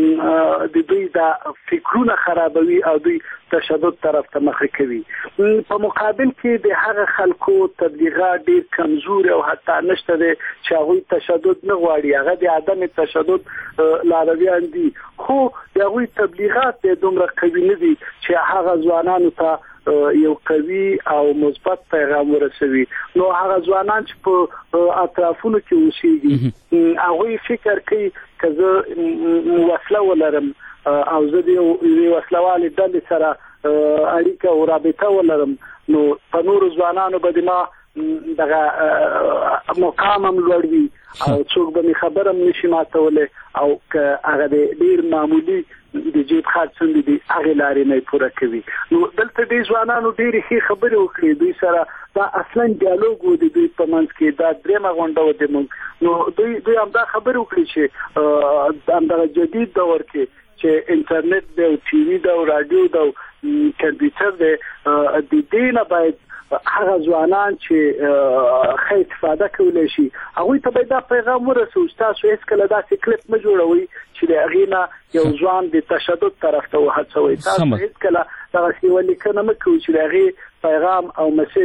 د دوی د فکرونه خرابوي او دوی تشدد طرف ته مخه کوي. په مقابل کې د هغه خلکو تبلیغات ډېر کمزوري او حتی نشته دی چې هغوی تشدد نه غواړي هغه د عدم تشدد لارویان دي خو د هغوی تبلیغات دومره قوي نه دي چې هغه ځوانانو ته یو قوي او مثبت پیغام ورسوي نو هغه ځوانان چې په اطرافونو کې اوسېږي هغوی فکر کوي که زه وسله ولرم او زه د یوې وسلوالې ډلې سره اړیکه او رابطه ولرم نو په نورو ځوانانو به د ما دغه مقام هم لوړ وي او څوک به مې خبر هم نشي ماتولی او که هغه د ډېر معمولي د جیب خرڅ هم دي هغې لارې نه پوره کوي نو دلته دې ځوانانو ډېرې ښې خبرې وکړي دوی سره دا اصلا ډیالوګ و د دوی په منځ کې دا درېیمه غونډه وه د موږ نو دوی همدا خبرې وکړي چې همدغه جدید دور کې چې انټرنیټ دی او ټي وي ده او راډیو ده او کمپیوټر دی د دې نه باید هغه ځوانان چې ښه استفاده کولی شي هغوی ته باید دا پیغام ورسوي چې تاسو هېڅکله داسې کلیپ مه جوړوئ چې د هغې نه یو ځوان د تشدد طرف ته وهڅوئ تاسو هېڅکله دغسې یوه لیکنه مه کوئ چې د هغې پیغام او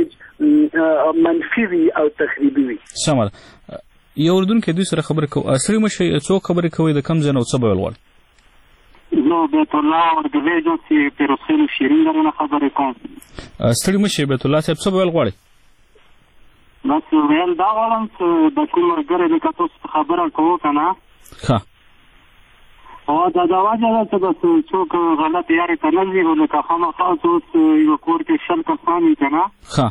مسیج منفي وي او تخریبي وي. سمه ده یو اردونکی دوی سره خبرې کوو ستړي مه شئ څوک خبرې کوئ د کوم ځای نه او څه به ویل غواړئ؟ زه بیت الله اردوی جاسې پیروسخیل شیرین درنه خبرې کوم. ستړي مه شئ بیت الله صاحب څه به ویل غواړئ؟ بس ویل دا غواړم چې د کوم ملګری دی که تاسو خبره کوو که نه ښه دا د وجه ده چې بس څوک غلط یارې ته نه ځي لکه خامخا اوس یوه کور کې 100 کسان وي که نه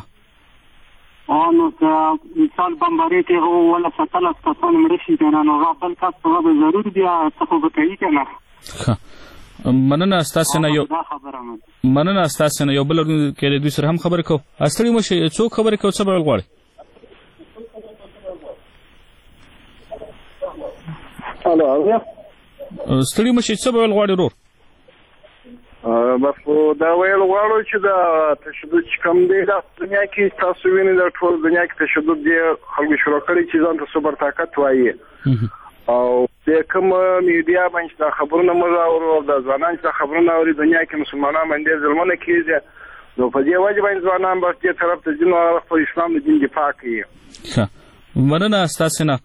ښه نو که مثال بمبارې کې هغه 17 کسان مړه شي که نه نو هغه بل کس هغه به ضرور بیا څه خو به کوي که نه. مننه ستاسو نه یو بل کې دوی سره هم خبرې کوو ستړي مه شئ څوک خبرې کوو څه به ویل غواړئ؟ ستړي مه شئ څه به ویل غواړئ ورور؟ بس دا ویل غواړو چې دا تشدد چې کوم دی دا دنیا کې تاسو وینئ دا ټول دنیا کې تشدد دی خلکو شروع کړی چې ځان ته سوپر طاقت وایي او د کوم میډیا باندې دا خبرونه مزاور او د ځوانان چې خبرونه اوري دنیا کې مسلمانان باندې ظلمونه کیږي نو په دې وجه باندې ځوانان به دې طرف ته ځي نو خپل اسلام د دین دفاع کوي. مننه ستاسو نه.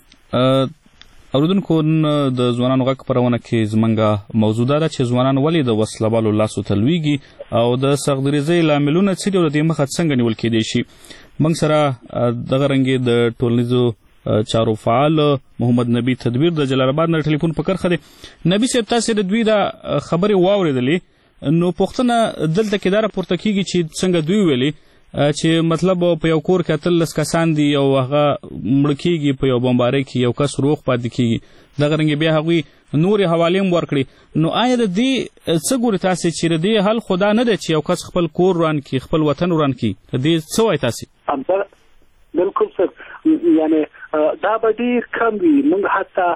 اوردونکو د ځوانانو غږ خپرونه کې زمونږ موضوع ده چې ځوانان ولې د وسلوالو لاسو ته لویږي او د سختګریزۍ لاملونه څه دي او د دې مخه څنګه نیول کېدای شي. موږ سره دغه رنګې د ټولنیزو چارو فعال محمد نبی تدبیر د جلال آباد نه ټلیفون په کرخه دی. نبی صاحب تاسو د دوی دا خبرې واورېدلې نو پوښتنه دلته کې دا راپورته کیږي چې څنګه دوی ویلي چې مطلب په یو کور کې 13 کسان دي او هغه مړ کېږي په یو بمبارۍ کې یو کس روغ پاتې کېږي دغه رنګ بیا هغوی نورې حوالې هم ورکړي. نو آیا د دې څه ګوري تاسو چې د دې حل خدا نه دی چې یو کس خپل کور وران کړي خپل وطن وران کړي د دې څه وایي تاسو؟ بالکل سر یعنی دا به ډیر کم وي. موږ حتی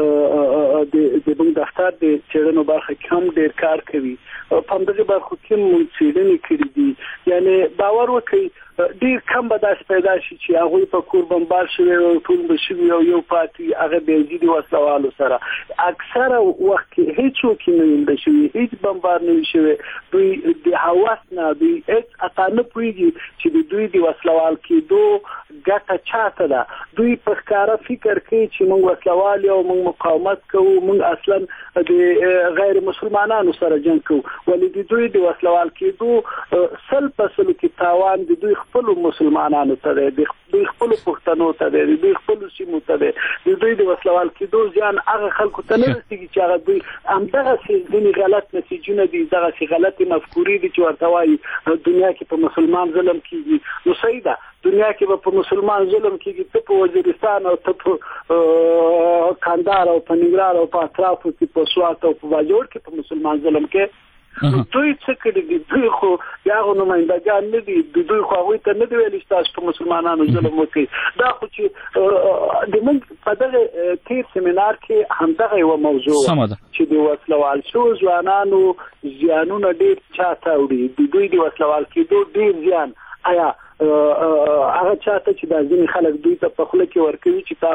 د موږ دفتر د چېړنو برخه کې هم ډیر کار کوي په همدغه برخو کې موږ څېړنې کړې دي. یعنی باور وکړئ ډیر کم به داسې پیدا شي چې هغوی په کور بمبار شوي او ټول به شوي او یو پاتې هغه بېلجي د وسلوالو سره. اکثره وخت کې هیڅوک نه وینده شوي هیڅ بمبار نه وي شوی. دوی د هوس نه دوی هیڅ اتا نه پوهېږي چې د دوی د وسلوال کېدو ګټه چاته ده. دوی په ښکاره فکر کوي چې موږ وسلوال یو موږ مقاومت کوو موږ اصلا د غیر مسلمانانو سره جنګ کوو ولې د دوی د وسلوال کېدو 100% کې تاوان د دوی خپل مسلمانانو ته دی د دوی خپل پښتنو ته دی د دوی خپل سیمو ته دی د دوی د وسلوال کېدو ځان هغه خلکو ته نه رسېږي چې هغه دوی همدغسې ځینې غلط نتیجونه دي دغسې غلطې مفکورې دي چې ورته وایي دنیا کې په مسلمان ظلم کېږي. نو صحیح ده دنیا کې به په مسلمان ظلم کېږي ته په وزیرستان او ته په کندهار او په ننګرهار او په اطرافو کې په سوات او په باجوړ کې په مسلمان ظلم کې دوی څه کړي دي. دوی خو یا هغه نمایندګان نه دي دوی خو هغوی ته نه دي ویلي چې تاسو په مسلمانانو ظلم وکړئ. دا خو چې د موږ په دغه تیر سیمینار کې همدغه یوه موضوع چې د وسلوال شوو ځوانانو زیانونه ډېر چاته وړي د دوی د وسلوال کېدو ډېر زیان آیا هغه چاته چې دا ځینې خلک دوی ته په خوله کې ورکوي چې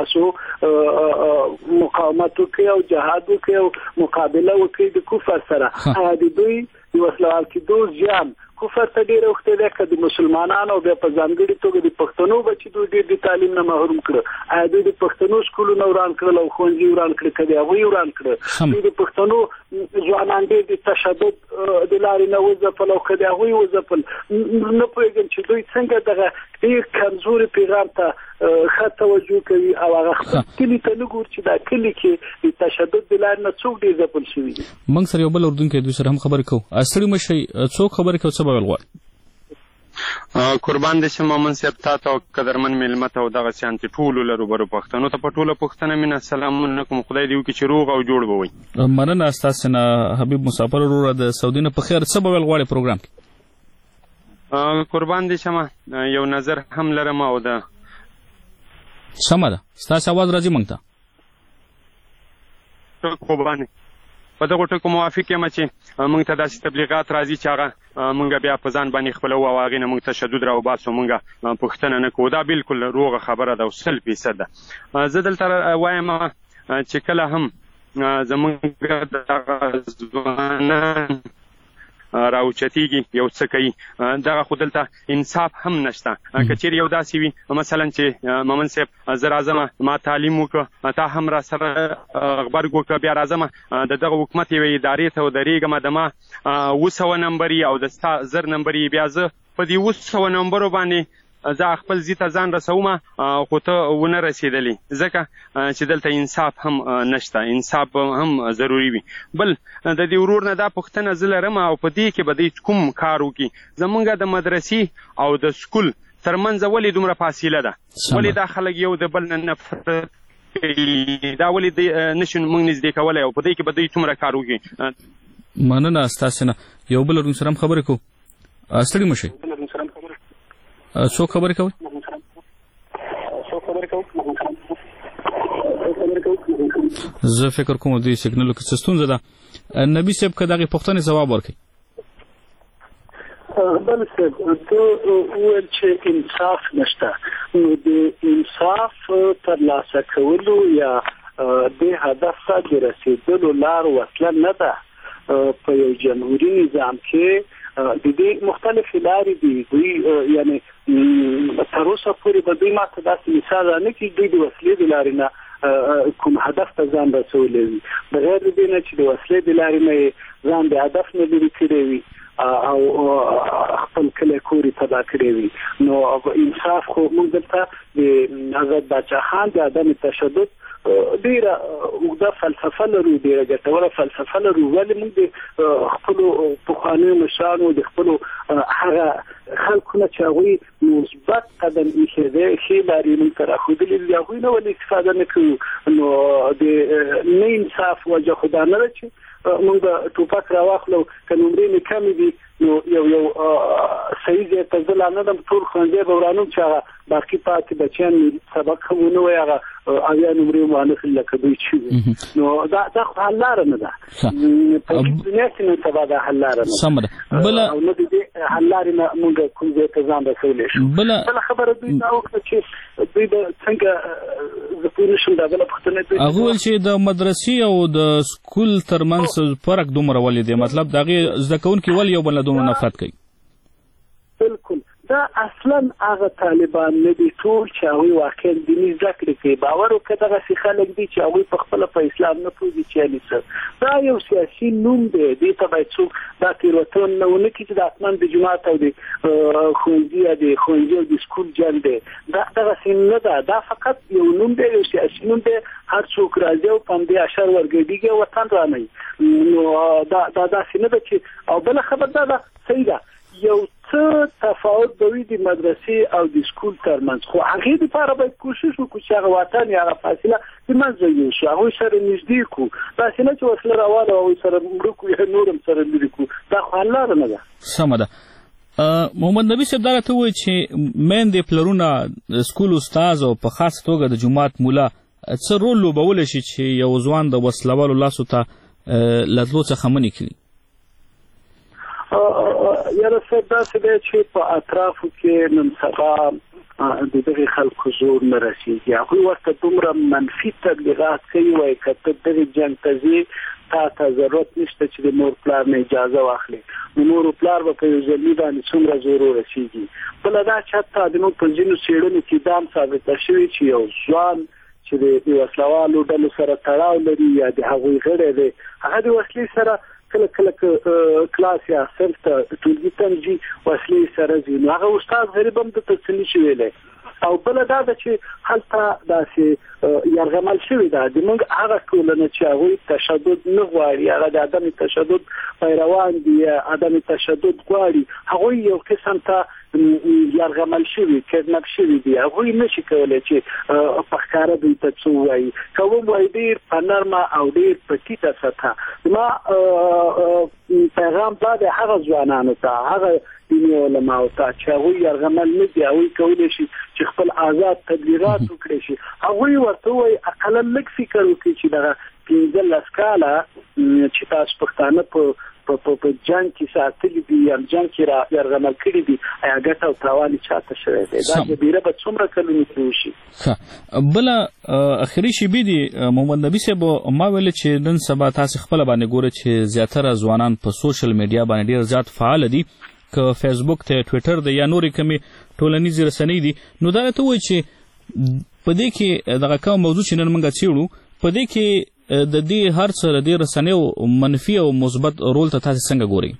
تاسو مقاومت وکړئ او جهاد وکړئ او مقابله وکړئ د کفر سره آیا د دوی د وسلوال کېدو زیان کفر ته ډېر اوښتی دی که د مسلمانانو او بیا په ځانګړې توګه د پښتنو بچي دوی ډېر د تعلیم نه محروم کړه آیا دوی د پښتنو سکولونه وران کړل او ښوونځي وران کړل که د هغوی وران کړه دوی د پښتنو ځوانان ډېر د تشدد د لارې نه وځپل او که د هغوی وځپل نه پوهېږم چې دوی څنګه دغه ډېر کمزوري پیغام ته ښه توجه کوي او هغه خپل کلي ته نه ګوري چې دا کلي کې د تشدد د لارې نه څوک ډېر ځپل شوي دي. موږ سره یو بل اردونکی دوی سره هم خبرې کوو. ستړي مه شئ څوک خبرې کوي څه به ویل غواړي؟ قربان دې شم مومن صاحب تا ته او قدرمن مېلمه ته او دغسې انتې ټولو لروبرو پښتنو ته په ټوله پښتنه مینه سلامونه کوم. خدای دې وکړي چې روغ او جوړ به وي. مننه ستاسې نه حبیب مسافر وروره د سعودي نه په خیر څه به ویل غواړې پروګرام کې؟ قربان دې شمه یو نظر هم لرم او د سمه ده ستاسې اواز راځي موږ ته خوبانې په دغو ټکو موافق یم چې موږ ته داسې تبلیغات راځي چې هغه موږ بیا په ځان باندې خپلوو او هغې نه موږ تشدد راوباسو موږ پوښتنه نه کوو. دا بالکل روغه خبره ده او 100% ده. زه دلته وایم چې کله هم زموږ دغه ځوانان راوچتیږي یو څه کوي دغه خو دلته انصاف هم نشته. که چیرې یو داسې وي مثلا چې مومن صاحب زه راځم ما تعلیم وکړه تا هم را سره غبرګ وکړه بیا راځم د دغه حکومت یوې ادارې ته ودرېږم د ما 700 نمبر او د ستا 1000 نمبر بیا زه په دې 700 نمبرو باندې زه خپل ځي ته ځان رسوم خو ته ونه رسېدلې ځکه چې دلته انصاف هم نشته. انصاف هم ضروري وي. بل د دې ورور نه دا پوښتنه زه لرم او په دې کې به دوی کوم کار وکړي زموږ د مدرسې او د سکول ترمنځ ولې دومره فاصله ده ولې دا خلک یو د بل نه نفرت کوي دا ولې نشو موږ نږدې کولی او په دې کې به دوی څومره کار وکړي. مننه ستاسې نه یو بل ورون سره هم خبرې کوو. ستړي مه شئ څوک خبرې کوي؟ زه فکر کوم دوی سیګنلو کې څه ستونزه ده. نبي صاحب که دغې پوښتنې ځواب ورکړي. بل صاحب ته وویل چې انصاف نشته نو د انصاف ترلاسه کولو یا د هدف ته رسیدلو لار وسله نه ده. په یو جمهوریت نظام کې د دې مختلفې لارې دي. دوی یعنی تر اوسه پورې به دوی ماته داسې مثال نه کړي دوی د وسلې د لارې نه کوم هدف ته ځان رسولی وي، بغیر د دې نه چې د وسلې د لارې نه ځان د هدف نه لرې کړی وي او خپل کلی کور یې تباه کړی وي. نو انصاف خو موږ دلته د حضرت باچا خان د عدم تشدد ډیره اوږده فلسفه لرو، ډیره ګټوره فلسفه لرو، ولې موږ د خپلو پخوانیو مشرانو د خپلو هغه خلکو نه چې هغوی مثبت قدم ایښی دی ښې لارې موږ ته راښودلې دي، هغوی نه ولې استفاده نه کوو. نو د نه انصاف وجه خو دا نه ده چې موږ به ټوپک راواخلو که نمرې مې کمې دي نو یو صحیح ځای ته زه لا نه دم ټول ښوونځی به ورانوم چې هغه باقي پاتې بچیان مې سبق هم ونه وایي هغه اویا نمرې وانخلي لکه دوی چې وي. نو دا خو حل لاره نه ده، په دنیا کې نن سبا دا حل لاره نه ده او نه د دې حل لارې نه موږ کوم ځای ته ځان رسولی شو. بله خبره دوی دا وکړه چې دوی به څنګه زه پوه نه شم دا بله پوښتنه هغه ویل چې د مدرسې او د سکول ترمنځ فرق دومره ولې دی، مطلب د هغې زده کوونکي ولې یو بل نه دومره نفرت کوي؟ بالکل دا اصلا هغه طالبان نه دي ټول چې هغوی واقعا دیني زده کړې کوي. باور وکړه دغسې خلک دي چې هغوی په خپله په اسلام نه پوهېږي چې یعنې څه. دا یو سیاسي نوم دی، دې ته باید څوک دا تېروتنه ونه کړي چې د حتما د جومات او د ښوونځي او د سکول جنګ دی. دغسې نه ده، دا فقط یو نوم دی، یو سیاسي نوم دی. هر څوک راځي او په همدې اشر ورګډېږي او وطن رانوي. نو دا داسې نه ده چې او بله خبر دا ده صحیح ده یو څه تفاوت به وي د مدرسې او د سکول ترمنځ، خو هغې دپاره باید کوشش وکړو چې هغه واټن یا هغه فاصله د منځه یوسو، هغوی سره نږدې کړو. داسې نه چې وسله راواله او هغوی سره مړه کړو یا نور هم سره لرې کړو، دا خو حل لاره نه ده. سمه ده. محمد نبي صاحب دا راته ووایي چې میندې پلرونه سکول استاز او په خاص توګه د جومات مولا څه رول لوبولی شي چې یو ځوان د وسلوالو لاسو ته له تلو څخه منې کړي؟ یاره صاحب داسې دی چې په اطرافو کې نن سبا د دغې خلکو زور نه رسېږي. هغوی ورته دومره منفي تبلیغات کوي وایي که ته دغې جنګ ته ځې تا ته ضرورت نشته چې د مور پلار نه اجازه واخلي. نو مور پلار به په یو ځلي باندې څومره زور ورسېږي. بله دا چې حتی د موږ په ځینو څېړنو کې دا هم ثابته شوي چې یو ځوان چې د وسلوالو ډلو سره تړاو لري یا د هغوی غړی دی هغه د وسلې سره کله کلاس یا صنف ته ټولګي ته ځي وسلې سره ځي، نو هغه استاد غریب هم درته څه نشي ویلی. او بله دا ده چې هلته داسې یرغمل شوې ده د موږ هغه ټولنه چې هغوی تشدد نه غواړي، هغه د عدم تشدد پیروان دي یا عدم تشدد غواړي، هغوی یو قسم ته یرغمل شوي کډنپ شوي دي. هغوی نشي کولی چې په ښکاره دوی ته څه ووایي، که ووایي ډېر په نرمه او ډېر په ټیټه سطحه. ما پیغام دا دی هغه ځوانانو ته، هغه دیني علماو ته چې هغوی یرغمل نه دي، هغوی کولی شي چې خپل آزاد تبلیغات وکړي شي. هغوی ورته وایي اقلا لږ فکر وکړي چې دغه 15 کاله چې تاسو پښتانه په جنګ کې ساتلي دي یا جنګ کې یرغمل کړي دي، ایا ګټه او تاوان چاته شوی دی؟ دا جبیره به څومره کلونو کې وشي. بله اخري شیبې دي محمد نبي صاحب، ما ویل چې نن سبا تاسو خپله باندې ګورئ چې زیاتره ځوانان په سوشل میډیا باندې ډېر زیات فعال دي، که فیسبوک ته ټویټر دی یا نورې کومې ټولنیزې رسنۍ دي. نو دا راته وایي چې په دې کې دغه کومه موضوع چې نن موږ څېړو په دې کې د دې هر څه د دې رسنیو منفي او مثبت رول ته تاسې څنګه ګورئ؟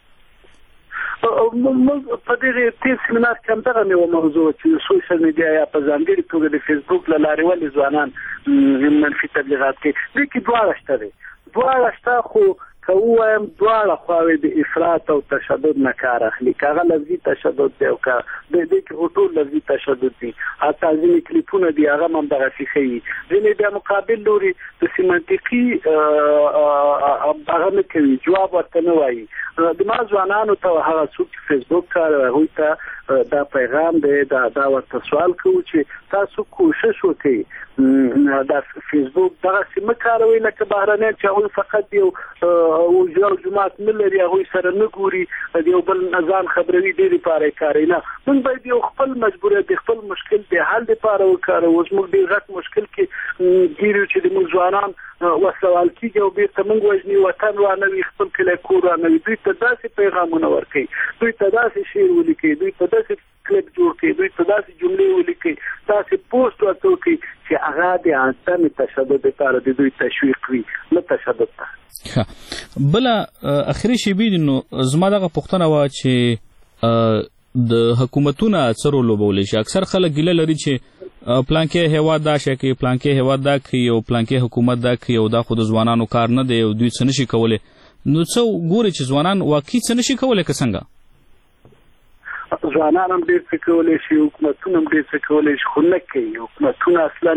په دې تیر سیمینار کې همدغه مې یوه موضوع چې سوشل میډیا یا په ځانګړې توګه د فیسبوک له لارې ولې ځوانان منفي تبلیغات کوي. دې کې دواړه شته دی، دواړه شته، خو که ووایم دواړه خواوې د افراط او تشدد نه کار اخلي. که هغه لفظي تشدد دی او که دې کې ټول لفظي تشدد دي، حتی ځینې کلیپونه دي هغه هم همدغسې ښیي. ځینې بیا مقابل لوري د منطقي هغه نه کوي، جواب ورته نه وایي. د ما ځوانانو ته هغه څوک چې فیسبوک کاروي هغوی ته دا پیغام دی، دا ورته سوال کوو چې تاسو کوشش وکړئ د فیسبوک دغه سیمه کاروي لکه بهرنیان چې هغوی فقط یو جماعت نه لري هغوی سره نه ګوري د یو بل ځان خبروي دې لپاره یې کاروي نه موږ باید یو خپل مجبوریت د خپل مشکل د حل لپاره وکاروو اوس موږ ډېر غټ مشکل کې ګیرو چې موږ ځوانان وسوال کېږي او بیرته موږ وژني وطن رانوي خپل کلی کور رانوي دوی ته داسې پیغامونه ورکوي دوی ته داسې شعر ولیکي دوی ته داسې کلیپ جوړ کړي دوی ته داسې جملې ولیکي داسې پوسټ ورته وکړي چې هغه د عدم تشدد لپاره د دوی تشویق وي نه تشدد ته. بله اخري شیبې دي نو زما دغه پوښتنه وه چې د حکومتونه څه رول لوبولی شي. اکثر خلک ګیله لري چې پلانکې هیواد دا شی کوي پلانکې هیواد دا کوي او پلانکې حکومت دا کوي او دا خو د ځوانانو کار نه دی او دوی څه نشي کولی. نو څه ګوري چې ځوانان واقعي څه نشي کولی که څنګه؟ ځوانان هم ډېر څه کولی شي حکومتونه هم ډېر څه کولی شي خو نه کوي. حکومتونه اصلا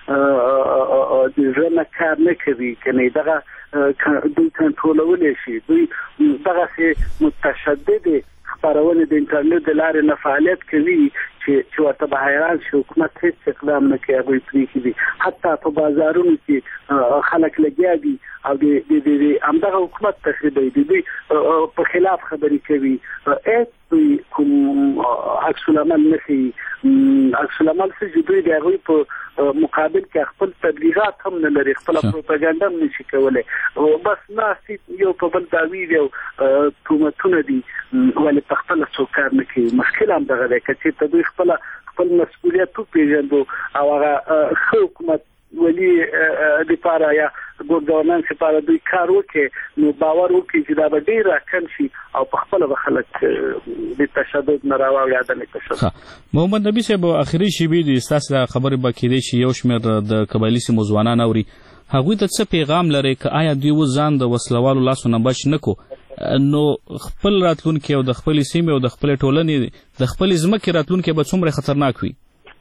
د زړه نه کار نه کوي کنه دغه دوی کنټرولولی شي دوی دغسې متشدد خپرونې د انټرنیټ د لارې نه فعالیت کوي چې ورته به حیران شي حکومت هېڅ اقدام نه کوي هغوی پرېښي دي حتی په بازارونو کې خلک لګیا دي او د همدغه حکومت تخریبوي د دوی په خلاف خبرې کوي دوی کوم عکس العمل نه ښیي عکس العمل څه چې دوی د هغوی په مقابل کې خپل تبلیغات هم نه لري خپله پروپاګانډا هم نشي کولی بس ناستې یو په بل دعوی دي او تهمتونه دي ولې په خپله څوک کار نه کوي. مشکل هم دغه دی که چېرته دوی خپل مسؤلیت وپېژندو او هغه ښه حکومت ولي لپاره یا ګډ ګورننس لپاره دوی کار وکړي نو باور وکړي چې دا به ډېر راکم شي او په خپله به خلک د تشدد نه راواړي عدم تشدد. محمد نبي صاحب اخري شیبې دي ستاسو د خبرې به کېدی شي یو شمېر د قبایلي سیمو ځوانان اوري هغوی ته څه پیغام لري که آیا دوی اوس ځان د وسلوالو لاسو نه بچ نه کو نو خپل راتلونکي او د خپلې سیمې او د خپلې ټولنې د خپلې ځمکې راتلونکي به څومره خطرناک وي؟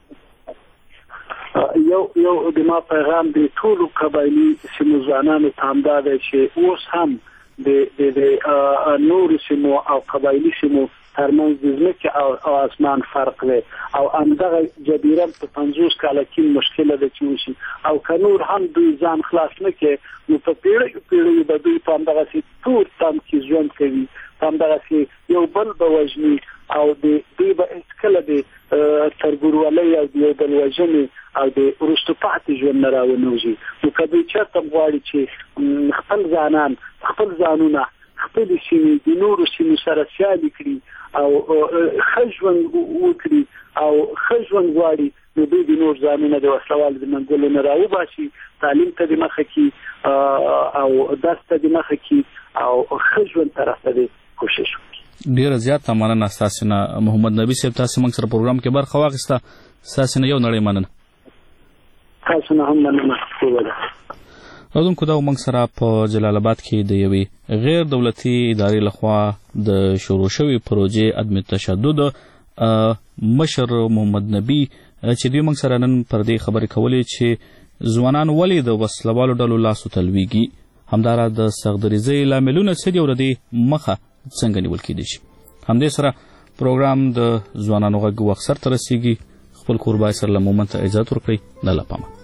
یو د ما پیغام د ټولو قبایلي سیمو ځوانانو ته همدا دی چې اوس هم د نورو سیمو او قبایلي سیمو ترمنځ د ځمکې او اسمان فرق دی او همدغه جبیره په 50 کاله کې مشکله ده چې وشي او که نور هم دوی ځان خلاص نه کړي نو په پیړیو به دوی په همدغسې تور تم کې ژوند کوي په همدغسې یو بل به وژني او دوی به هېڅکله د تربورولۍ او د یو بل وژنې او د وروسته پاتې ژوند نه راونوځي. نو که دوی چېرته غواړي چې خپل ځانان خپل ځانونه خپلې سیمې د نورو سیمو سره سیالي کړي او ښه ژوند وکړي او ښه ژوند غواړي نو دوی د نور ځانونه د وسلوالو د منګولو نه راوباسي تعلیم ته د مخه کړي او درس ته د مخه کړي او ښه ژوند طرف ته کوشش وکړي. ډیره زیاته مننه ستاسو نه محمد نبي صاحب تاسو موږ سره پروګرام کې برخه واخیسته ستاسو نه یو نړۍ مننه. تاسو نه هم مننه. راځونکو دا موږ سره په جلال آباد کې د یوې غیر دولتي ادارې لخوا د شروع شوې پروژې عدم تشدد مشر محمد نبي چې دوی موږ سره نن پر دې خبرې کولې چې ځوانان ولې د وسلوالو ډلو لاسو ته لویږي همدارا د سختدریزۍ لاملونه څه دي او د دې مخه څنګه نیول کېدای شي. همدې سره پروګرام د ځوانانو غږ وخت سرته رسیږي. خپل کور باید سره له مومن ته اجازه ورکړئ. د الله پامان.